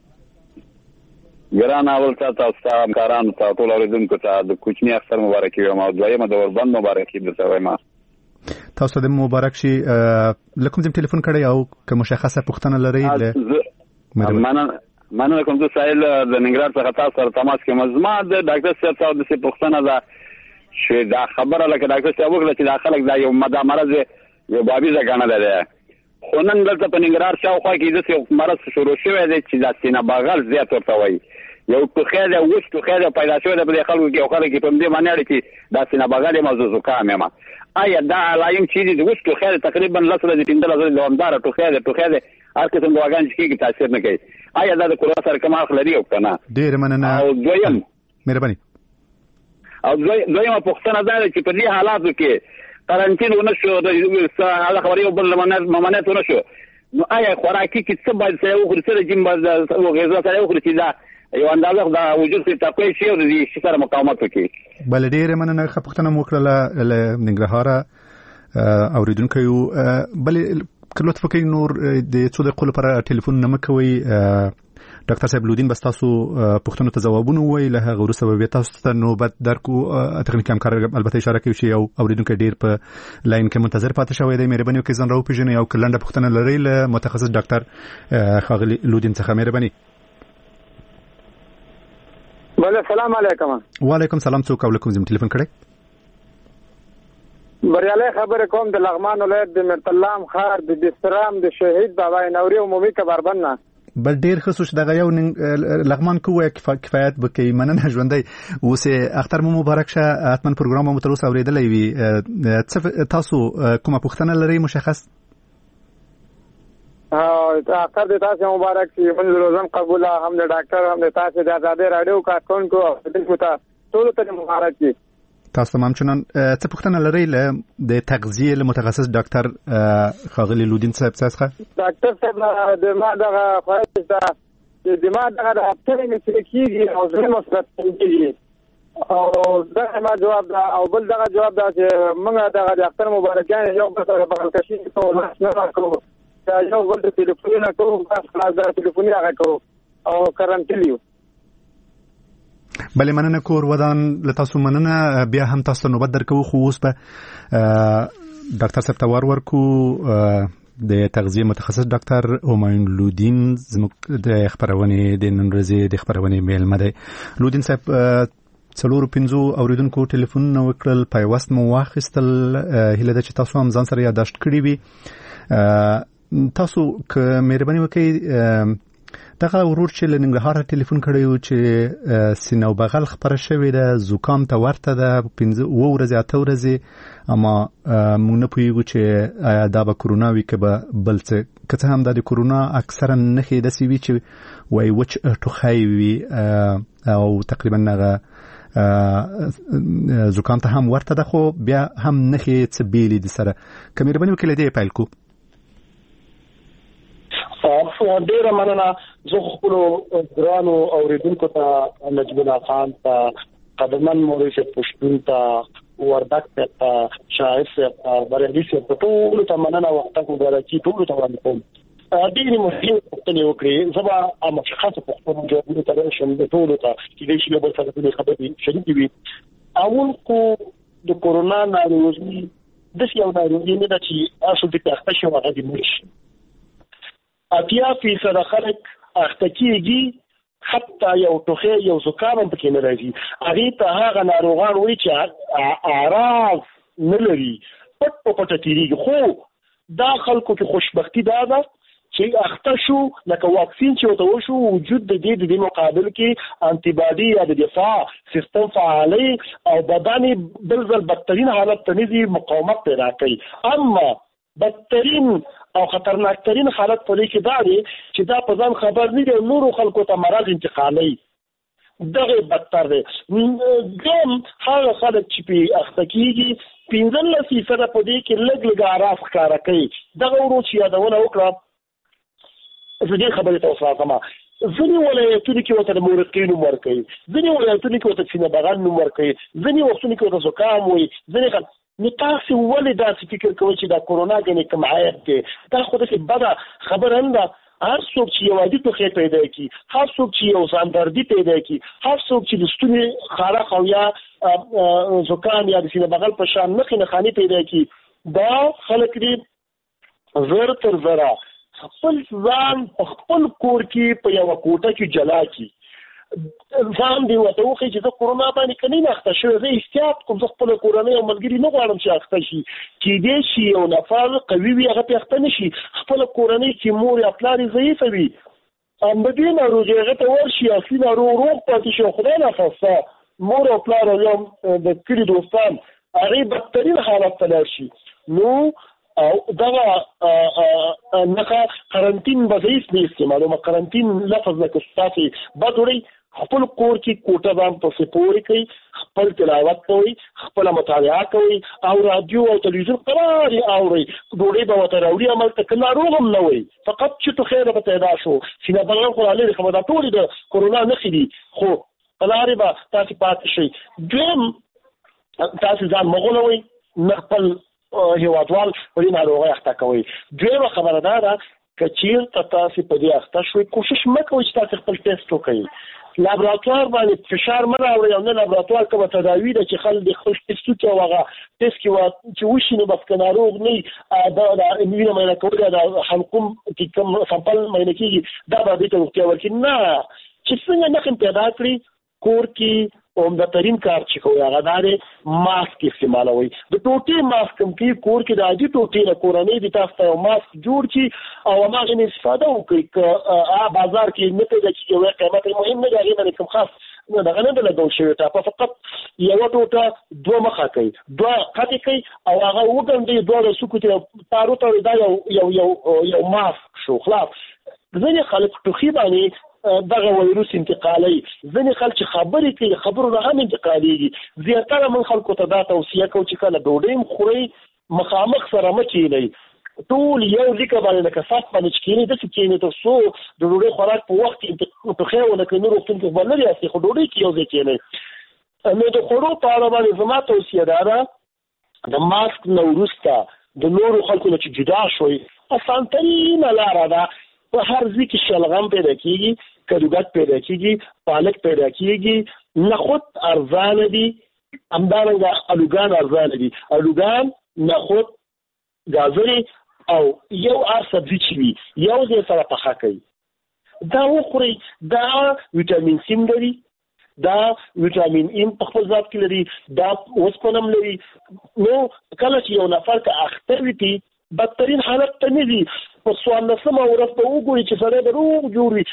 ګران اول تاسو ته کاران تاسو ټول اوریدونکو ته د کوچنی اختر مبارکي وایم او دویمه د اوربند مبارکي درته وایم تاسو د مبارک شي لکم زم ټلیفون کړی او که مشخصه پوښتنه لرئ مننه مننه کوم چې سایل د ننګرهار څخه تاسو سره تماس کوم زما د ډاکټر صاحب ته د څه پوښتنه ده چې دا خبره لکه ډاکټر صاحب وکړه چې دا خلک دا یو مدا مرز یو بابیزه غنل ده خو نن دلته په ننګرهار شاوخوا کې د څه مرز شروع شوی دی چې دا سینه بغل زیات ورته وایي یو ټوخی دی اوس ټوخی دی پیدا شوی دی په خلکو کې او خلک په دې معنی لري چې دا سینه بغل موضوع زکام ما آیا دا علایم چې دی اوس ټوخی تقریبا لسره د پندل لسره دوامدار ټوخی دی ټوخی دی هر قسم دواګان چې کې تاثیر نه کوي آیا دا د کرونا سره کوم اخ لري او کنه ډیر مننه او دویم مهرباني او دویمه پوښتنه ده چې په دې حالاتو کې قرنټین ونه شو د هغه خبرې بل ممانعت ونه شو نو آیا خوراکي کې څه باید سره وخوري سره جیم باز او غذا سره وخوري چې دا یو اندازه د وجود څخه تقوی شي او د دې سره مقاومت وکړي بل ډیر مننه خپختنه موکړه ل ننګرهار اوریدونکو بل کله لطف کوي نور د څو دقیقو لپاره ټلیفون نه مکوي ډاکټر صاحب لودین بس تاسو پوښتنو ته ځوابونه وایي له هغه وروسته به تاسو ته نوبت درکو تخنیکي همکار البته اشاره کوي چې یو اوریدونکو ډیر په لاین کې منتظر پاتې شوی دی مهرباني وکړئ ځان راو پیژنئ او کلنډه پوښتنه لرئ له متخصص ډاکټر خاغلی لودین څخه مهرباني بله سلام علیکم وعلیکم سلام څوک او کوم زم ټلیفون کړی بریاله خبره کوم د لغمان ولایت د مرتلام خار د دسترام د شهید بابا نوري عمومي کبربند نه بل ډیر خصوص دغه یو لغمان کوه کفایت بکې مننه ژوندۍ اوسه اختر مو مبارک شه اتمن پروګرام مو تر اوسه اوریدلې وي تاسو کومه پوښتنه لرئ مشخص ها اختر د تاسو مبارک شي من روزم قبول هم د ډاکټر هم د تاسو د آزادې رادیو کارکونکو دغه ته ټول ته مبارک شي تاسو تمام چنان څه پوښتنه لرئ له د تغذیه له متخصص ډاکټر خاغلی لودین صاحب څخه ډاکټر صاحب د ما دغه خواهش ده د ما دغه د اپټرینګ چې کیږي او زه مثبت کیږي او دغه ما جواب ده او بل دغه جواب ده چې موږ دغه د اختر مبارکان یو بل بغل کشي ته نه راکو دا یو بل د ټلیفون نه کوو خاص خلاص د ټلیفون راغی کوو او کرنټلیو بله مننه کور ودان لتاسو مننه بیا هم تاسو نوبت درکو خو اوس په ډاکټر صاحب تور ورکو د تغذیه متخصص ډاکټر همایون لودین زموږ د خبرونه د نن ورځې د خبرونه میل مده لودین صاحب څلور پنځو اوریدونکو ټلیفون نو وکړل پیوست مو واخیستل هله د چې تاسو هم ځان سره یاداشت کړی وي تاسو که مهرباني وکړئ دغه ورور چې لنګرهار ټلیفون کړی و چې سینه بغل خبره شوې ده زکام ته ورته ده پنځه و ورځې اته ورځې اما موږ نه پوهیږو چې دا به کرونا وي که به بل څه که څه هم دا د کرونا اکثرا نښې داسې وي چې وایي وچ ټوخی وي او تقریبا هغه زکام ته هم ورته ده خو بیا هم نښې څه بیلې دي سره که مهرباني وکړئ له دې پیل کړو ډیره مننه زه خپل ګرانو اوریدونکو ته نجیب الله خان ته قدمن مورث پښتون ته وردک ته شاعر ته بریالي ته ټول ته مننه وخت مبارکي ټول ته وړاندې کوم ډیره مهمه پوښتنه وکړي زبا مشخصه پوښتنه جوابونه ترې شم د ټول ته چې د شي په سره د خبرې شریک وي اول کو د کورونا ناروغي د یو ناروغي نه چې اصل د تخته شو هغه د مرش اتیا فیصد خلک اخته کیږي حتی یو ټوخی یو زکام هم پکې نه راځي. هغې ته هغه ناروغان وایي چې اعراض نه لري، پټ په پټه تېرېږي. خو دا خلکو کې خوشبختي دا ده چې اخته شو، لکه واکسین چې ورته وشو، وجود د دې د دې مقابل کې انټي باډي یا د دفاع سیستم فعالي او بدن بل ځل بدترین حالت ته نږدې مقاومت پیدا کوي. اما بدترین او خطرناکترین حالت په دې کې دا دی چې دا په ځان خبر نه دی، نورو خلکو ته مرض انتقالي، دغه بدتر دی. دویم هغه خلک چې په اخته کېږي پنځلس فیصده په دې کې لږ لږ اعراض ښکاره کوي. دغه ورو چې یادونه وکړه زه دې خبرې ته وساتم. ځینې ولایتونو کې ورته د مورقې نوم ورکوي، ځینې ولایتونو کې ورته سینه بغل نوم ورکوي، ځینې وختونو کې ورته زکام وایي، ځینې خلک. نو تاسو ولې داسې فکر کوئ چې دا کورونا ګنې کوم عیب دی؟ دا خو داسې بده خبره نه ده. هر څوک چې یو عادي ټوخی پیدا کړي، هر څوک چې یو ځاندردي پیدا کړي، هر څوک چې د ستوني خارښ او یا زکام یا د سینه بغل په شان نښې نښانې پیدا کړي، دا خلک دې زر تر زره خپل ځان په خپل کور کې په یوه کوټه کې جلا کړي. ځان دې ورته وښیي چې زه کورونا باندې که نه اخته شوی، زه احتیاط کوم، زه خپله کورنۍ او ملګري نه غواړم چې اخته شي. کېدای شي یو نفر قوي وي هغه پرې اخته نه شي، خپله کورنۍ چې مور یا پلار یې ضعیفه وي د دې ناروغۍ هغه ته ورشي، اصلي ناروغ روغ پاتې شي، خدای ناخواسته مور او پلار او یا د کلي دوستان هغې بدترین حالت ته لاړ شي. نو او دغه نښه قرنطین به ضعیف نه استعمالومه. قرنطین لفظ لکه ستاسې بد وړئ، خپل کور کې کوټه ځان پسې پورې کوئ، خپل تلاوت کوئ، خپله مطالعه کوئ او رادیو او تلویزیون قرار یې اورئ. ډوډۍ به ورته راوړي هملته که ناروغ هم نه وئ، فقط چې ټوخی به پیدا شو، سینه بغل خو رالرې خبر دا ټولې د کورونا نښې دي، خو په لارې به تاسې پاتې شئ. دویم تاسې ځان مه غولوئ، نه خپل هیوادوال په دې ناروغۍ اخته کوئ. دویمه خبره دا ده که چېرته تاسې په دې اخته شوئ کوشش مه کوئ چې تاسې خپل ټیسټ وکړئ. لابراتوار باندې فشار مه راوړئ او نه لابراتوار کومه تداوي ده چې خلک د خپل ټیسټ وکړي او هغه ټیسټ کې چې وشي نو بس که ناروغ نه وي د وینه معاینه کول یا د حلقوم کې کوم سمپل معاینه کېږي دا به دې ته روغتیا ورکړي. نه، چې څنګه نښې پیدا کړي کور کې عمده‌ترین کار چې کوئ هغه دا دی ماسک استعمالوئ. د ټوټې ماسک هم کې کور کې د عادي ټوټې نه کورنۍ دې تاسو ته یو ماسک جوړ کړي او هماغې نه استفاده وکړئ. که بازار کې نه پیدا کېږي یو قیمت یې مهم نه دی، هغې باندې کوم خاص دغه نه ده لګول شوې ټاپه، فقط یوه ټوټه دوه مخه کوي، دوه قطې کوي او هغه وګنډئ، دواړه څوکو ته تارو ته دا یو یو یو یو ماسک شو خلاص. ځینې خلک ټوخي باندې دغه وایروس انتقالي، ځینې خلک چې خبرې کوي خبرو نه هم انتقالېږي. زیاتره موږ خلکو ته دا توصیه کوو چې کله ډوډۍ هم خورئ مخامخ سره مه کښېنئ، ټول یو لیکه باندې لکه صف باندې چې کښېنئ داسې کښېنئ تر څو د ډوډۍ خوراک په وخت کې ټوخی ونه کړي. نور وختونو کې به لرې یاستئ خو ډوډۍ کې یو ځای کښېنئ. نو د خوړو په اړه باندې زما توصیه دا ده د ماسک نه وروسته د نورو خلکو نه چې جدا شوئ اسانترینه لاره ده په هر ځای کې شلغم پیدا کېږي، کدوګت پیدا کېږي، پالک پیدا کېږي، نخود ارزانه دي، همدارنګه الوګان ارزانه دي. الوګان، نخود، ګازرې او یو هر سبزي چې وي یو ځای سره پخه کوي، دا وخورئ. دا ویټامین سي هم لري، دا ویټامین ای په خپل ذات کې لري، دا اوسپنه هم لري. نو کله چې یو نفر که اخته وي بدترین حالت ته نه ځي، په څوارلسمه ورځ به وګوري چې سړی به روغ جوړ وي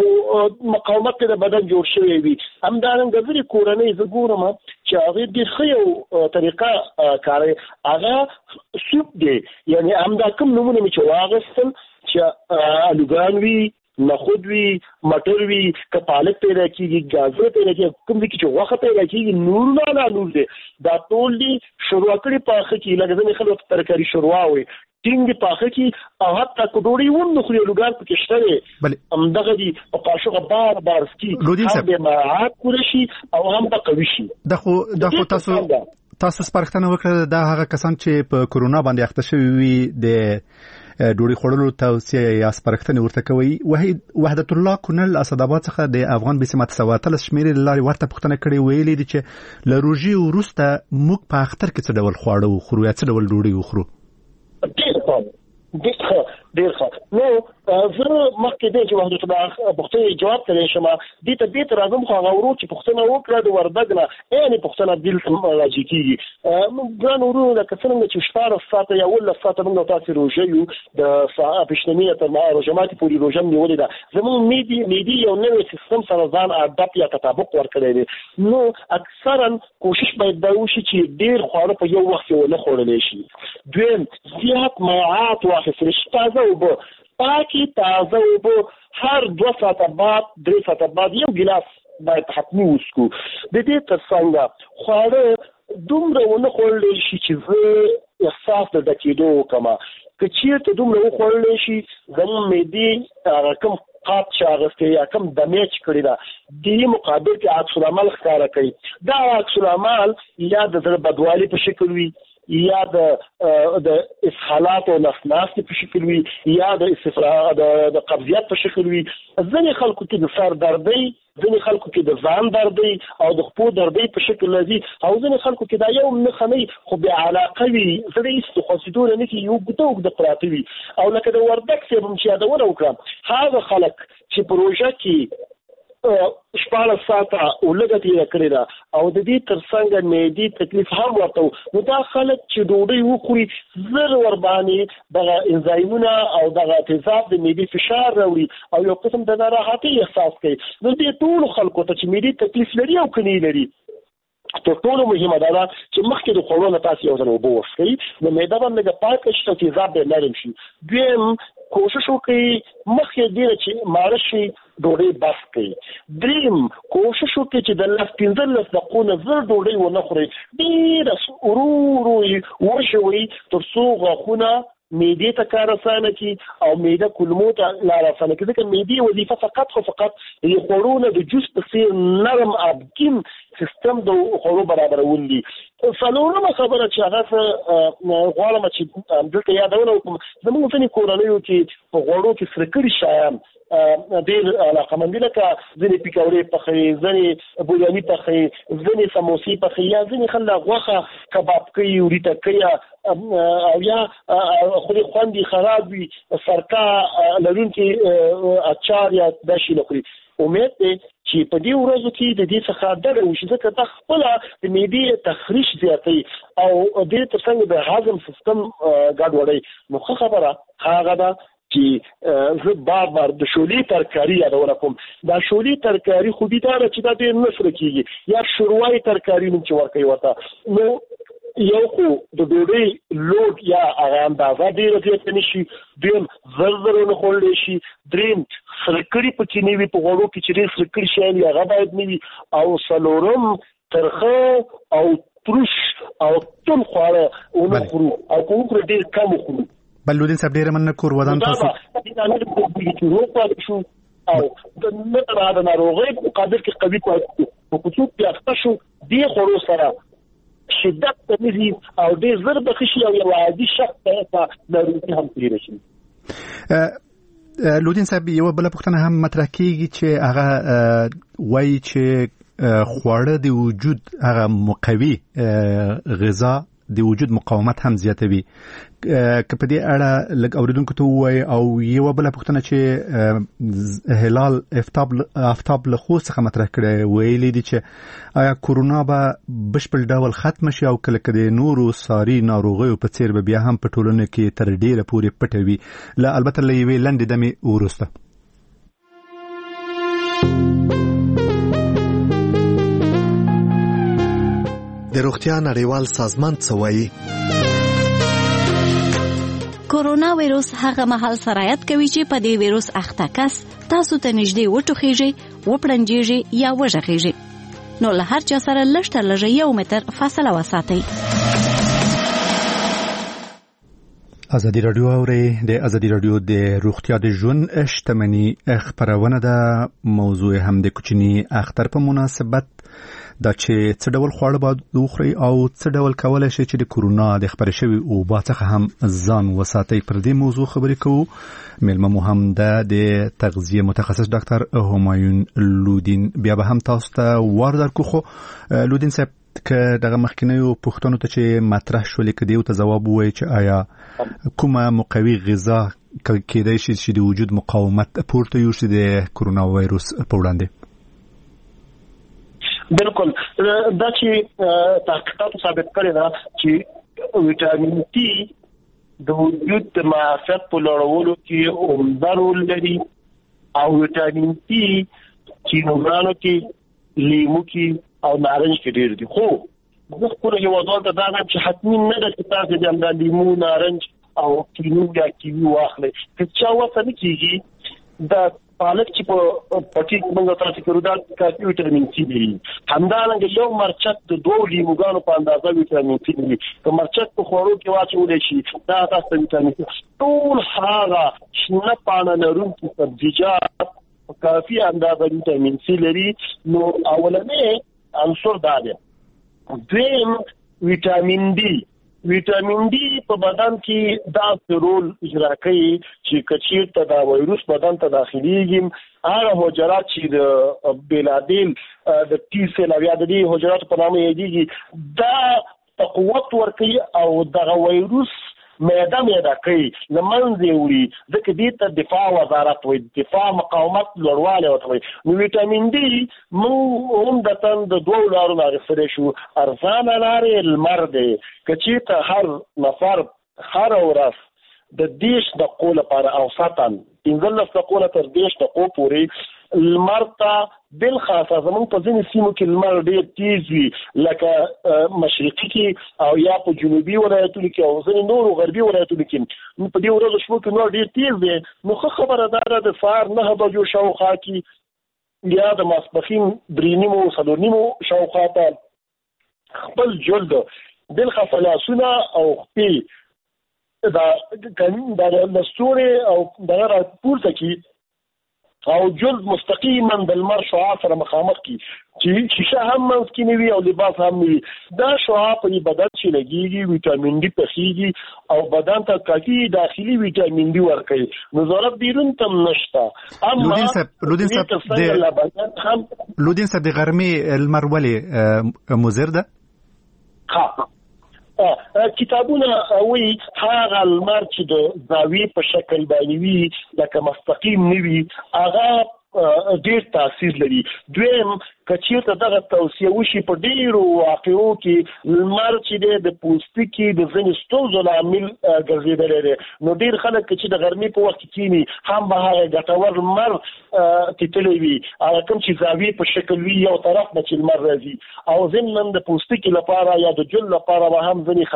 او مقاومت د بدن جوړ شوی وي. همدارنګه ځینې کورنۍ زه ګورم چې هغې ډېر ښه یو طریقه کاروي، هغه سوپ دی، یعنې همدا کوم نومونه مې چې واخیستل چې الوګان وي، نخود وي، مټر وي، که پالک پیدا کېږي، ګازر پیدا کېږي، کوم ځای کې چې غوښه پیدا کېږي، نورونه لا نور دی، دا ټول دي شوروا کړي پاخه کړي، لکه ځینې خلک ترکاري شوروا وایي، ټینګ دي پاخه کړي او حتی که ډوډۍ هم نه خوري الوګان پکې شته دی، همدغه دي په قاشوغه بار بار سکي، هم به مراعات پوره شي او هم به قوي شي. دا خو دا خو تاسو تاسو سپارښتنه وکړه دا هغه کسان چې په کورونا باندې اخته شوي وي د ډوډۍ خوړلو توصیه یا سپارښتنه ورته کوي. وحدت الله کونل اسداباد څخه د افغان بسمت سواتل شمیرې لاري ورته پوښتنه کړې ویلې دي چې له روژې وروسته موږ په اختر کې څه ډول خواړه وخورو یا څه ډول ډوډۍ وخورو؟ ډیر ښه. نو زه مخکې دې چې وحدت الله پوښتنې جواب کړی شم دې ته دې تر راځم خو هغه ورو چې پوښتنه وکړه د وردګ نه یعنې پوښتنه دل راځي کېږي ګران ورونو لکه څرنګه چې شپاړس ساعته یا اوولس ساعته موږ او تاسې روژه یو د پېشنمي تر روژه ماتې پورې روژه م نیولې ده. زموږ میدي میدي یو نوی سیستم سره ځان ادب یا تطابق ورکړی دی. نو اکثرا کوشش باید دا وشي چې ډېر خواړه په یو وخت کې ونه خوړلی شي. دویم زیات مایعات واخیستل شي، تازه اوبه، پاکې تازه اوبه هر دوه ساعته بعد درې ساعته بعد یو ګیلاس باید حتمي وڅښو. د دې تر څنګ خواړه دومره ونه خوړلی شي چې زه احساس د ډکېدو وکړم. که چېرته دومره وخوړلی شي زموږ معدې هغه کوم قات چې اغوستی یا کوم دمې چې کړې ده دې مقابل کې عکس العمل ښکاره کوي. دا عکس العمل یا د زړه بدوالي په شکل وي، یا د د اسهالات او نسناستي په شکل وي، یا د استفراغ د قبضیت په شکل وي. ځینې خلکو کې د سر دردۍ، ځینې خلکو کې د ځان دردۍ او د خپو دردۍ په شکل راځي، او ځینې خلکو کې دا یو نښه نه وي خو بې علاقه وي، زړه هېڅ د خوځېدو نه نه کېږي، اوږده اوږده پراته وي. او لکه د وردګ صاحب هم چې یادونه وکړه هغه خلک چې په روژه کې شپاړس ساعته ولږه تېره کړې ده او د دې تر څنګ معدې تکلیف هم ورته و، نو دا خلک چې ډوډۍ وخوري زر ورباندې دغه انزایمونه او دغه تیزاب د معدې فشار راوړي او یو قسم د ناراحتۍ احساس کوي. نو دې ټولو خلکو ته چې معدې تکلیف لري او که نه لري تر ټولو مهمه دا ده چې مخکې د خوړو نه تاسې یو ځل اوبه وڅښئ، نو معده به لږه پاکه شي او تیزاب به نرم شي. دویم کوشش وکړئ مخکې ډېره چې ماره شي ډوډۍ بس کړئ. دریم کوشش وکړئ چې د لس پنځلس دقیقو نه زر ډوډۍ ونه خورئ، ډېره ورو ورو یې وژوئ تر څو غاښونه معدې ته کار اسانه کړي او معده کولمو ته لار اسانه کړي. ځکه معدې وظیفه فقط خو فقط د خوړو نه د جوس په څېر نرم ابکین سیستم د خوړو برابرول دي. څلورمه خبره چې هغه غواړم چې دلته یادونه وکړم، زموږ ځینې کورنیو کې په غوړو کې سره کړي شیان ډېر علاقمند دي، لکه ځینې پیکورې پخوي، ځینې بوریاني پخوي، ځینې سموسې پخوي، یا ځینې خلک غوښه کباب کوي، وریته کوي، او یا خوري خوند یې خراب وي، سرکه لرونکي اچار یا دا شي نه خوري. امید دی چې په دې ورځو کې د دې څخه ډډه وشي، ځکه دا خپله د معدې تخریش زیاتوي او دې تر څنګ د هضم سیستم ګډوډوي. نو ښه خبره هغه ده چې زه بار بار د شولې ترکاري یادونه کوم. دا شولې ترکاري خوبي دا ده چې دا ډېر نه سره کېږي، یا شروعي ترکاري نوم چې ورکوي ورته. نو یو خو د ډوډۍ لوډ یا هغه اندازه ډېره زیاته نه شي، دویم زر زر ونه خوړلی شي، دریم سره کړي پکې نه وي په غوړو کې چې ډېر سره کړي شیان هغه باید نه وي، او څلورم ترخه او تروش او تون خواړه ونه خورو، او که وخورو ډېر کم وخورو. بلودین صاحب ډېره مننه کور ودان تاسو چې روغ پاتې شو او د نه د ناروغۍ په مقابل کې قوي پاتې شو، په څوک پیاخته شو دې خوړو سره شدت ته نزي او ډېر زر به ښه شي او یو عادي شخص ته ناروغي هم تېره شي. لودین صاحب یوه بله پوښتنه هم مطرح کېږي چې هغه وایي چې خواړه د وجود هغه مقوي غذا د وجود مقاومت هم زیاتوي. که په دې اړه لږ اوریدونکو ته ووایي. او یوه بله پوښتنه چې هلال آفتاب له خوست څخه مطرح کړی ویلي دي چې آیا کورونا به بشپړ ډول ختم شي او کله که د نورو ساري ناروغیو په څېر به بیا هم په ټولنه کې تر ډېره پورې پټه وي، له البته له یوې لنډې دمې وروسته. د روغتیا نړیوال سازمان څه وایي؟ کورونا ویروس هغه مهال سرایت کوي چې په دې ویروس اخته کس تاسو ته نږدې وټوخیږي، وپړنجیږي یا وژغیږي. نو له هر چا سره لږ تر لږه یو متر فاصله وساتئ. ازادي راډیو اوري د ازادي راډیو د روغتیا د ژوند شتمنۍ خبرونه ده. موضوع هم د کوچني اختر په مناسبت دا چې څه ډول خواړه باید وخورئ او څه ډول کولی شئ چې د کورونا د خپرې شوي اوبا څخه هم ځان وساتئ. پر دې موضوع خبرې کوو. میلمه مو هم ده د تغذیه متخصص ډاکټر همایون لودین. بیا به هم تاسو ته وار درکو. خو لودین صاحب که دغه مخکینیو پوښتنو ته چې مطرح شولې کدی او ته جواب وایي چې آیا کومه مقوي غذا کېدای شي چې د وجود مقاومت پورته یوسي د کرونا وایروس په وړاندې؟ بالکل دا چې تحقیقات ثابت کړي دا چې وټامین ټي د وجود د معافیت په لوړولو کې عمده رول لري او وټامین ټي چې نورانو کې لیمو کې او نارنج کې ډېر دي. خو زه خپل یو ځل ته دا چې حتمی نه ده چې تاسو د لیمو نارنج او کینو یا کیوي واخلئ. که چا وته نه کیږي دا پالک چې په پټي موږ تاسو کړو دا کافي وټامین سي لري. همدارنګه یو مرچک د دوه لیموګانو په اندازه وټامین سي لري. که مرچک په خوړو کې واچول شي دا تاسو ته وټامین سي. ټول هغه شنه پاڼه لرونکي سبزیجات کافي اندازه وټامین سي لري. نو اولنې عنصر دا دی. دویم وټامین ډي. وټامین ډي په بدن کې دا رول اجرا کوي چې کچیر ته دا وایروس بدن ته داخليږي هغه حجرات چې د بلادین د ټي سیل او یا د دې حجرات په نامه یادېږي دا قوت ورکوي او دغه وایروس معده معده کوي لمنځه وړي ځکه دې ته دفاع وزارت وایي دفاع مقاومت لوړوالی ورته وایي. نو وټامین ډي موږ عمدتاً د دوو لارو نه اخیستلی شو. ارزانه لارې لمر دی. که چېرته هر نفر هره ورځ د دېرش دقیقو لپاره اوسطاً پنځلس دقیقو نه تر دېرش دقیقو پورې لمر ته بالخاصه زموږ په ځینې سیمو کې لمر ډېر تیز وي لکه مشرقي کې او یا په جنوبي ولایتونو کې او ځینې نورو غربي ولایتونو کې. نو په دې ورځو شپو کې لمر ډېر تیز دی. نو ښه خبره دا ده د سهار نهه بجو شاوخوا کې یا د ماسپښین درې نیمو څلور نیمو شاوخوا ته خپل جلد بالخاصه لاسونه او خپې دا د لستورې او دغه راپورته کې او جلد مستقیما د لمر شعاع سره مخامخ کی چې شیشه هم منځ کې نه وي او لباس هم نه وي. دا شعاع په بدن چې لګېږي وټامین ډي پخېږي او بدن ته کافي داخلي وټامین ډي ورکوي. نو ضرورت بیرون ته هم نشته. اما لودین صاحب لودین صاحب د غرمې لمر ولې مضر ده؟ ها کتابونه وایي هغه لمر چې د زاویې په شکل باندې وي لکه مستقیم نه وي هغه ډېر تاثیر لري. دویم که چېرته دغه توصیه وشي په ډېرو واقعو کې لمر چې دی د پوستکي د ځینې ستونزو لامل ګرځېدلی دی. نو ډېر خلک چې د غرمې په وخت کې کښېني هم به هغه ګټور لمر تتلی وي هغه کوم چې زاویې په شکل وي یو طرف نه چې لمر راځي او ضمناً د پوستکي لپاره یا د جلد لپاره به هم ځینې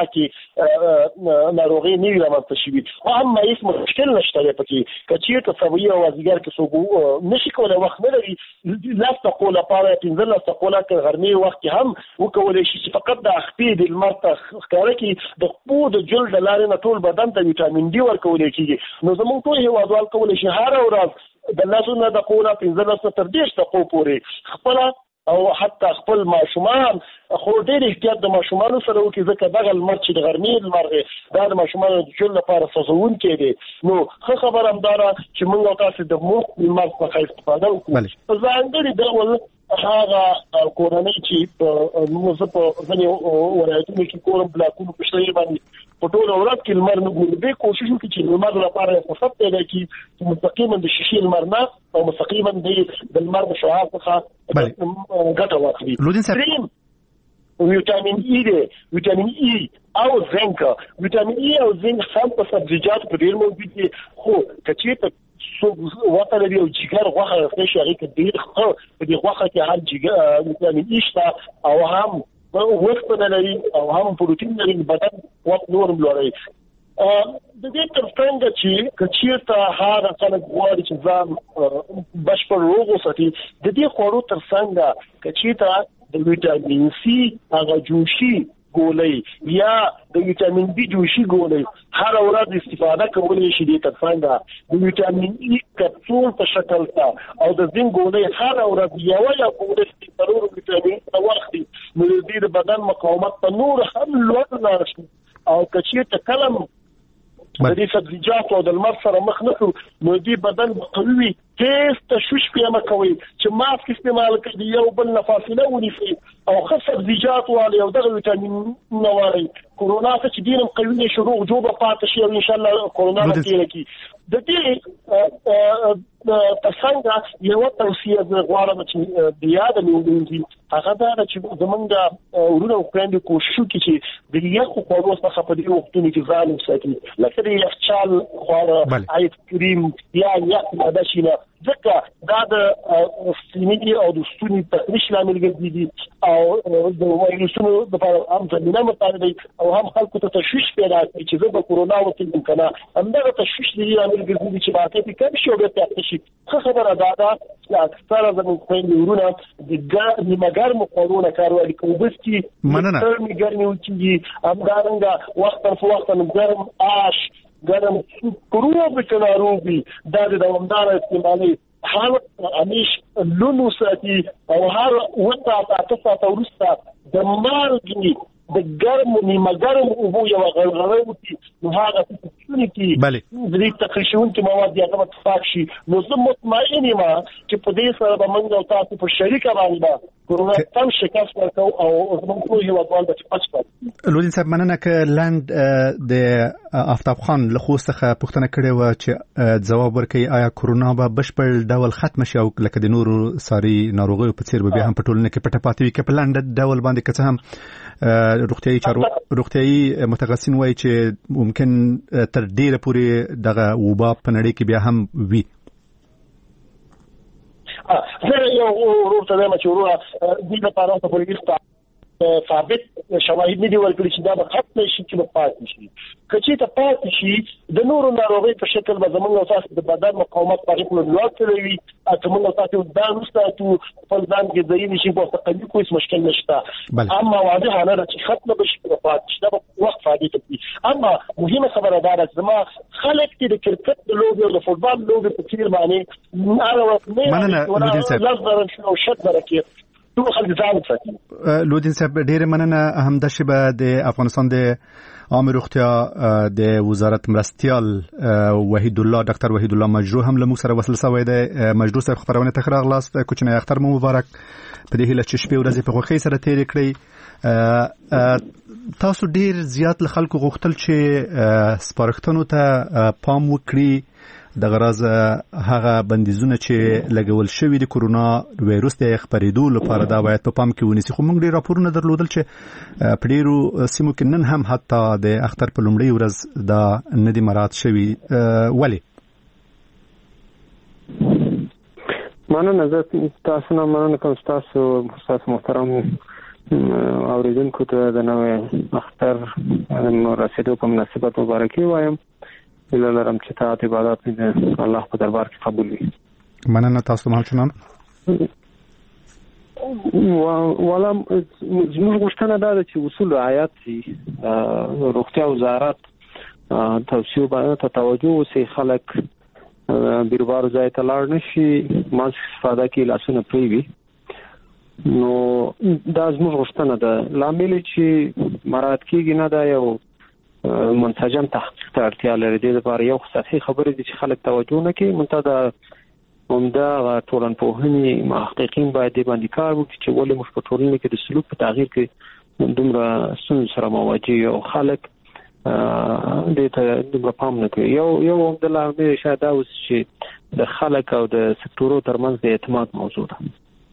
خطرناکې ناروغۍ نه وي رامنځته شوي. خو هم هېڅ مشکل نشته دی پکې. که چېرته سویي او مازدیګر کې څوک نشي کولی وخت نه لري لس دقیقو لپاره پنځلس دقیقو لکه غرمې وخت کې هم وکولی شي چې فقط د خپې د لمر ته ښکاره کړي د خپو د جلد له لارې نه ټول بدن ته وټامین ډي ورکولی کېږي. نو زموږ ټول هېوادوال کولی شي هره ورځ د لسو نه دقیقو نه پنځلس نه تر دېرش دقیقو پورې خپله او حتی خپل ماشومان خو ډېر احتیاط د ماشومانو سره وکړي ځکه دغه لمر چې د غرمې لمر دی دا د ماشومانو د ژوند لپاره سوځونکی دی. نو ښه خبره همدا ده چې موږ او تاسو د مخ لمر څخه استفاده وکړو. په ځانګړي ډول هغه کورنۍ چې په موږ په ځینې ولایتونو کې کورم بلاکونو په شتون باندې په ټوله ورځ کې لمر نه ګوري به کوشش وکړي چې لمر لپاره فرصت پیدا کړي چې مستقیما د شیشې لمر نه او مستقیما د لمر د شعاع څخه ګټه واخلي. دریم وټامین ای دی. وټامین ای او زنک. وټامین ای او زنک هم په سبزیجاتو په ډېر موجود دي. خو که چېرته وته لري او جګر غوښه اخیستلی شي هغې کې ډېر ښه په دې غوښه کې هم جګر وټامین ای شته او هم اوسپنه لري او هم پروټین لري. بدن قوت نور هم لوړوي. د دې تر څنګ چې که چېرته هغه خلک غواړي چې ځان بشپړ روغ وساتي د دې خوړو تر څنګ که چېرته د وټامین سي هغه جوشي ګولۍ یا د وټامین بي جوشي ګولۍ هر ورځ استفاده کولی شي. دې تر څنګ د وټامین ای کپسول په شکل ته او د زنک ګولۍ هر ورځ یوه یا ګولۍ ضرور وټامین ته واخلي. نو د دې د بدن مقاومت په نور هم لوړ لاړ شي. او که چېرته کله د دې سبزیجاتو او د لمر سره مخ نه کړو نو دې بدن به قوي وي هیڅ تشویش پې مه کوئ چې ماسک استعمال کړئ، یو بل نه فاصله ونیسئ او ښه سبزیجات والئ او دغه ویټامینونه والئ. کورونا ته چې ډېر هم قوي دی شي، روغ جوړ پاتې شي او انشاءالله کورونا به تېره کړي. د دې ترڅنګ یوه توصیه زه غواړم چې د یاده مې ولري، هغه دا ده چې زمونږ وروڼه او خویندې کوشش وکړي چې د یخو خوړو څخه په دې وختونو کې ځان وساتي، لکه د یخچال خواړه، آیس کریم یا یخ ماده شي نه، ځکه دا د سینې او د ستوني تخریش لامل ګرځي او د وایرسونو لپاره هم زمینه مساعد دی او هم خلکو ته تشویش پیدا کوي چې زه به کورونا وکړم که نه. همدغه تشویش د دې لامل ګرځي چې واقع پې کم شي او بیا پاتې شي. ښه خبره دا ده چې اکثره زموږ خویندې وروڼه د نیمه ګرمو خوړو نه کار واخلي، که اوبه څښي ګرمې ګرمې وچېږي، همدارنګه وختاً فوقتاً ګرم آش، ګرم سوپ، روغ چې ناروغ وي دا د دوامداره استعمالي هر همیش لون وساتي او هر اووه ساعته اته ساعته وروسته د مالګې د ګرمو نیمه ګرم اوبو یوه غرغره وکړي، نو هغه په ستوني کې د دې تخریشونکي مواد دي هغه به پاک شي. نو زه مطمئن یم چې په دې سره به موږ او تاسو په شریکه باندې به کورونا تم شکست ورکوو او زموږ ټول هېوادوال به چې پچ پاتې. لودین صاحب مننه که لنډ د آفتاب خان له خوست څخه پوښتنه کړې وه چې ځواب ورکوي آیا کورونا به بشپړ ډول ختمه شي او لکه د نورو ساري ناروغیو په څېر به بیا هم په ټولنه کې پټه پاتې وي، که په لنډ ډول باندې که څه هم روغتیايي چارو روغتیايي متخصصین وایي چې ممکن تر ډیره پورې دغه وبا په نړۍ کې بیا هم وي. زه یو ورور ته وایم چې وروره دې لپاره ته پولیس ثابت شواهد نه دي ورکړي چې دا به ختم شي چې به پاتې شي. که چېرته پاتې شي د نورو ناروغیو په شکل به زموږ او تاسو د بدن مقاومت په هغې پورې لوړ کړی وي، که موږ او تاسو ځان وساتو، خپل ځان غذایي نشي په تقوي کوم هیڅ مشکل نشته. اما واضحه نه ده چې ختم به شي به پاتې شي، دا به وخت ثابت کړي. اما مهمه خبره دا ده چې زما خلک چې د کرکټ د لوبې او د فوټبال لوبې په څېر باندې هغه وخت نه لس زره او شل زره کې لودین صاحب ډېر مننه. همدا شیبه د افغانستان د عامه روغتیا د وزارت مرستیال وحید الله ډاکټر وحید الله مجروح هم له موږ سره وصل شوی دی. مجروح صاحب خبرونه ته راغلاست، کوچنی اختر مو مبارک. په دې هیله چې شپې ورځې په خوښۍ سره تېرې کړئ. تاسو ډېر زیات له خلکو غوښتل چې سپارښتنو ته پام وکړي، د غرض هغه بندیزونه چې لګول شوي د کورونا وایرس د خپرېدو لپاره دا باید په پام کې ونیسي. خو موږ ډېر راپورونه درلودل چې په ډېرو سیمو کې نن هم حتی د اختر په لومړۍ ورځ دا نه دي مراعات شوي. ولې؟ مننه. زه تاسو نه مننه کوم، تاسو تاسو محترم اوریدونکو ته د نوې اختر رسېدو په مناسبت مبارکي وایم. هیله لرم چې تاسو عبادت دې الله په دربار کې قبول وي. مننه. تاسو هم چنان ولا زموږ غوښتنه دا ده چې اصول رعایت شي. روغتیا وزارت توصیو باندې ته توجه وکړي، خلک بیروبار ځای ته لاړ نشي، ماسک استفاده کوي، لاسونه پریوي. نو دا زموږ غوښتنه ده. لامل چې مراعات کیږي نه دا یو منسجم تحقیق ته اړتیا لري. د لپاره یو سطحي خبرې دي چې خلک توجه نه کوي. منتها عمده ټولنپوهنې محققین باید دې باندې کار وکړي چې ولې موږ په ټولنه کې د سلوک په تغییر کې دومره ستونزو سره مواجه یو خلک دې ته دومره پام نه کوي. یو یو عمده لامل شاید دا اوس چې د خلک او د سکتورو ترمنځ د اعتماد موضوع ده.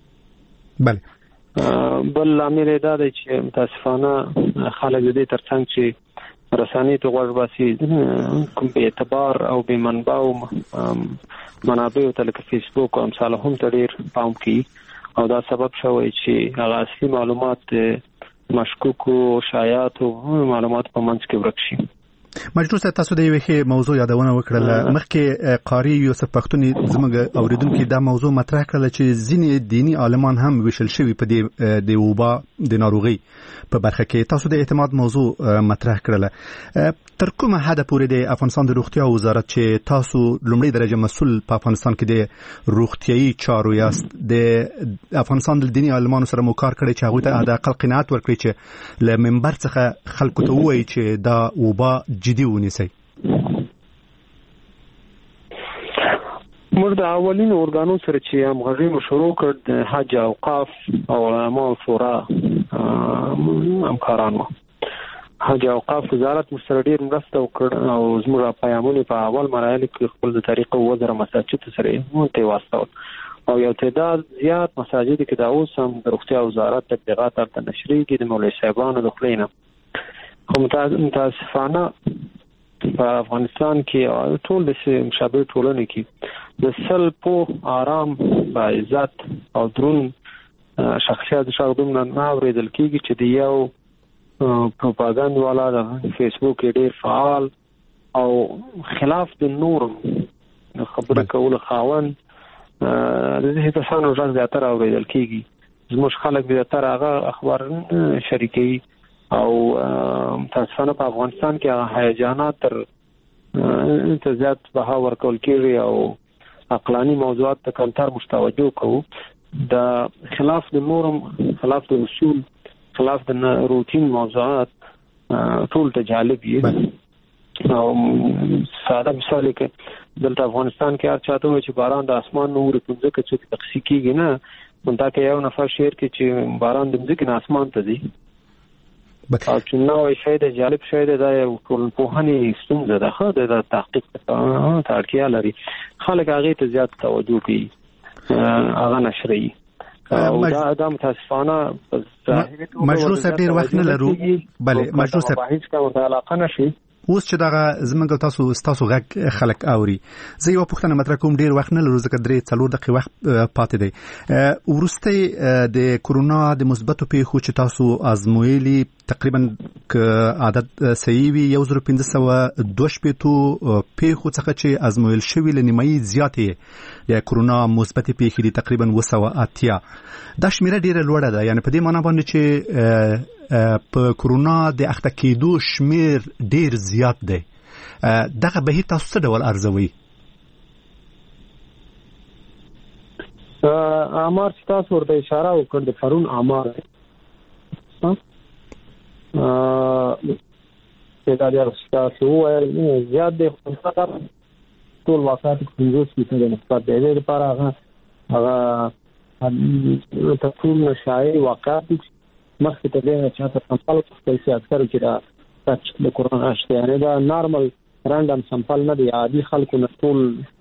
بله. بل لامل دا دی چې متاسفانه خلک د دې ترڅنګ چې رسانې ته غوږ باسي، کوم بې اعتبار او بې منبع او منابعو ته لکه فیسبوک او امثاله هم ته ډېر پام کوي او دا سبب شوی چې هغه اصلي معلومات مشکوکو شایعاتو معلومات په منځ کې ورک شي. مجروح صاحب تاسو د یوې ښې موضوع یادونه وکړله. مخکې قاري یوسف پښتون زموږ اوریدونکي دا موضوع مطرح کړله چې ځینې دیني عالمان هم ویشل شوي په دې د وبا د ناروغۍ په برخه کې. تاسو د اعتماد موضوع مطرح کړله. تر کومه حده پورې د افغانستان د روغتیا وزارت چې تاسو لومړی درجه مسؤل په افغانستان کې د روغتیايي چارو یاست، د افغانستان د دیني عالمانو سره مو کار کړی چې هغوی ته د عقل قناعت ورکړي چې له منبر څخه خلکو ته ووایي چې دا وبا جدي ونیسئ؟ موږ د اولینو اورګانو سره چې همغږي مو شروع کړ د حج اوقاف او علماء شورا همکاران وو. حج اوقاف وزارت سره ډیر مرسته وکړ او زموږ پیغامونه په اول مراحل کې خپل د طریقو وزره مساجد سره مونته واسطه او یو تعداد زیات مساجد کې دا اوس هم د روغتیا وزارت تبلیغات تر نشري کې د مولوی صاحبانو د خلینو خو متاسفانه په افغانستان کې ټول د مشابه ټولنې کې د سل په آرام با عزت او درون شخصیت شاګردون نه اوریدل کېږي چې د یو پروپاګاندا والا د فیسبوک ډېر فعال او خلاف د نورم خبره کول خاوند د دې کسانو ځان زیاتره اوریدل کېږي زموږ خلک زیاتره هغه اخبار شریکي او تاسفانه په افغانستان کې هغه هیجانات تر ته زیات بها ورکول کېږي او عقلاني موضوعات ته کمتر مستوجه کوو د خلاف د نورم خلاف د اصول خلاف د روتین موضوعات ټول ته جالب دي او ساده مثال کې دلته افغانستان کې هر چاته چې باران د اسمان نور پنځه کې چې تقسیم کیږي نه مونږ ته یو نفر شعر کې چې باران د ځمکې نه اسمان ته دی او چې نو شی د جالب شی د ټولنپوهنې ستونزه ده خو د تحقیق ته اړتیا لري خلک هغه ته زیات توجه کوي هغه نشري او دا د متاسفانه مجلو صاحب ډیر وخت نه لرو بله مجلو صاحب هیڅ کومه علاقه نشي اوس چې دغه زمونږ تاسو تاسو غږ خلک اوري زه یو پوښتنه مطرح کوم ډیر وخت نه لرو ځکه درې څلور دقیقې وخت پاتې دی ورسته د کورونا د مثبتو پیښو چې تاسو ازمویلي تقریبا ک عدد صحیح وي یو زره پنځه سوه دوه شپېتو پیښو څخه چې ازمویل شوي له نیمایي زیاتې د کورونا مثبتې پیښې دي تقریبا اوه سوه اتیا دا شمیره ډیره لوړه ده یعنی په دې معنی باندې چې په کورونا د اخته کېدو شمیر ډیر زیات دی دغه بهیر تاسو څه ډول ارزوي امر تاسو ورته اشاره وکړه د پرون امر ها ا دا د تاسو وایي زیات دی ټول واقعات پنځوس فیصد نسبت دی لپاره هغه هغه تفصیل نشای واقعات مخکې ته دی چې تاسو سمپل کوئ اکثر چې دا ټچ د کورونا شته یعنی دا نارمل رانډم سمپل نه دی عادي خلکو نه ټول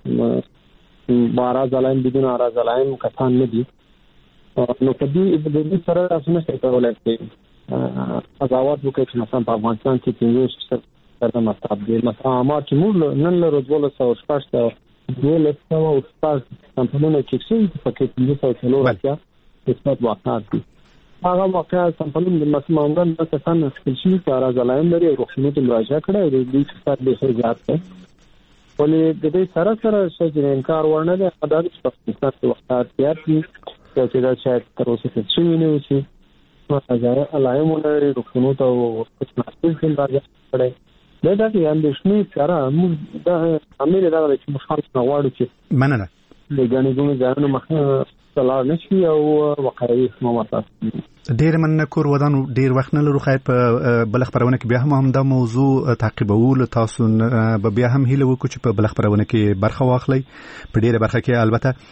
بارا زلایم بدون ارا زلایم کسان نه دي نو په دې د دې سره تاسو نه څه کولای شئ قضاوت وکړئ چې مثلا په افغانستان کې پنځوس سره مطلب دی مثلا ما چې موږ نن له روزوله سو شپږ دوه لسه او شپږ سمپلونه چې څه پکې پنځه سوه څلور اتیا نسبت واقعات دي هغه واقعا سمپلون د مسمانګان د کسان نسکل شي چې ارا زلایم لري او رخصتونه ته مراجعه کړي د دې څخه د ښه زیات ده ولې د دې سره سره چې انکار ورنه ده دا د پاکستان د وختات زیات دي چې دا چې تر اوسه څه شي نه وسی مراجعه علایم لري رخصتونه ته او څه څه مراجعه کړي دا د اندېښنې سره موږ د امیر دا چې مخالف نه غواړو چې مننه د ګڼې ځایونو مخه سلام نشي او وقایي موضوعات ډیر مننه کور ودان ډیر وخت نه لرو خیر په بل خبرونه کې بیا هم هم دا موضوع تعقیبول تاسو به بیا هم هیله وکړو چې په بل خبرونه کې برخه واخلي په ډیره برخه کې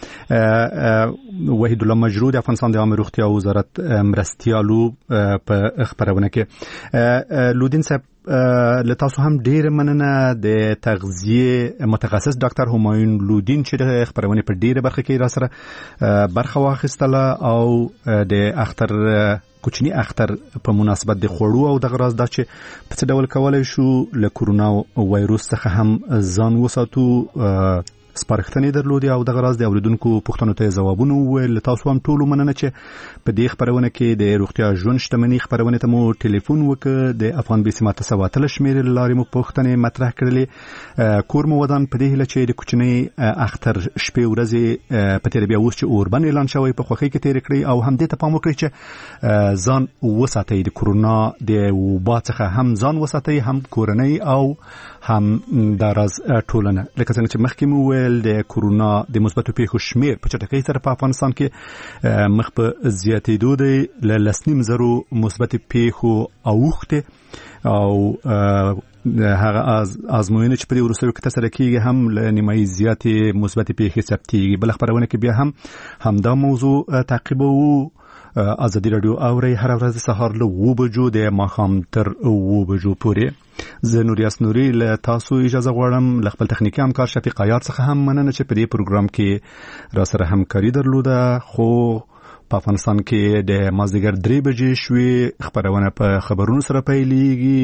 البته وحید الله مجرود افغانستان د عامه روغتیا وزارت مرستیالو په خبرونه کې لودین صاحب له تاسو هم ډیر مننه د تغذیه متخصص ډاکټر همایون لودین چې د خبرونه په ډیره برخه کې را سره برخه واخیستله او د اختر کوچنی اختر په مناسبت د خوړو او د غراز د چې په څه ډول کولای شو له کورونا وایروس څخه هم ځان وساتو سپارښتنې درلودې او د غراز د اوریدونکو پوښتنو ته ځوابونه وویل تاسو هم ټول مننه چې په دې خبرونه کې د روغتیا ژوند شتمنۍ خبرونه ته مو ټلیفون وکړ د افغان بي سي ماته سواتل شمیر لارې مو پوښتنې مطرح کړلې کور مو ودان په دې هیله چې د کوچنی اختر شپې ورځې په تیر بیا اوس چې اوربن اعلان شوی په خوښۍ کې تیر کړی او هم دې ته پام وکړئ چې ځان وساتئ د کورونا د وبا څخه هم ځان وساتئ هم کورنۍ او هم د راز ټولنه لکه څنګه چې مخکې مو ویل د کورونا د مثبتو پیښو شمیر په چټکۍ سره په افغانستان کې مخ په زیاتېدو دی له لسنیم زرو مثبت پیښو اوښته او هغه ازموینه چې په وروستیو کې تر کېږي هم له نیمایي زیاتې مثبت پیښې ثبتېږي. بل خبرونه کې بیا هم همدا موضوع تعقیبوو. ازادي رادیو اوري هر ورځ سهار له و بجو د ماښام تر و بجو پورې. زه نوریاس نوري له تاسو اجازه غواړم له خپل تخنیکي همکار شفیق عیار څخه هم مننه چې په دې پروګرام کې را سره همکاري درلوده. خو په افغانستان کې د مازدیګر درې بجې شوې خبرونه په خبرونو سره پیلېږي.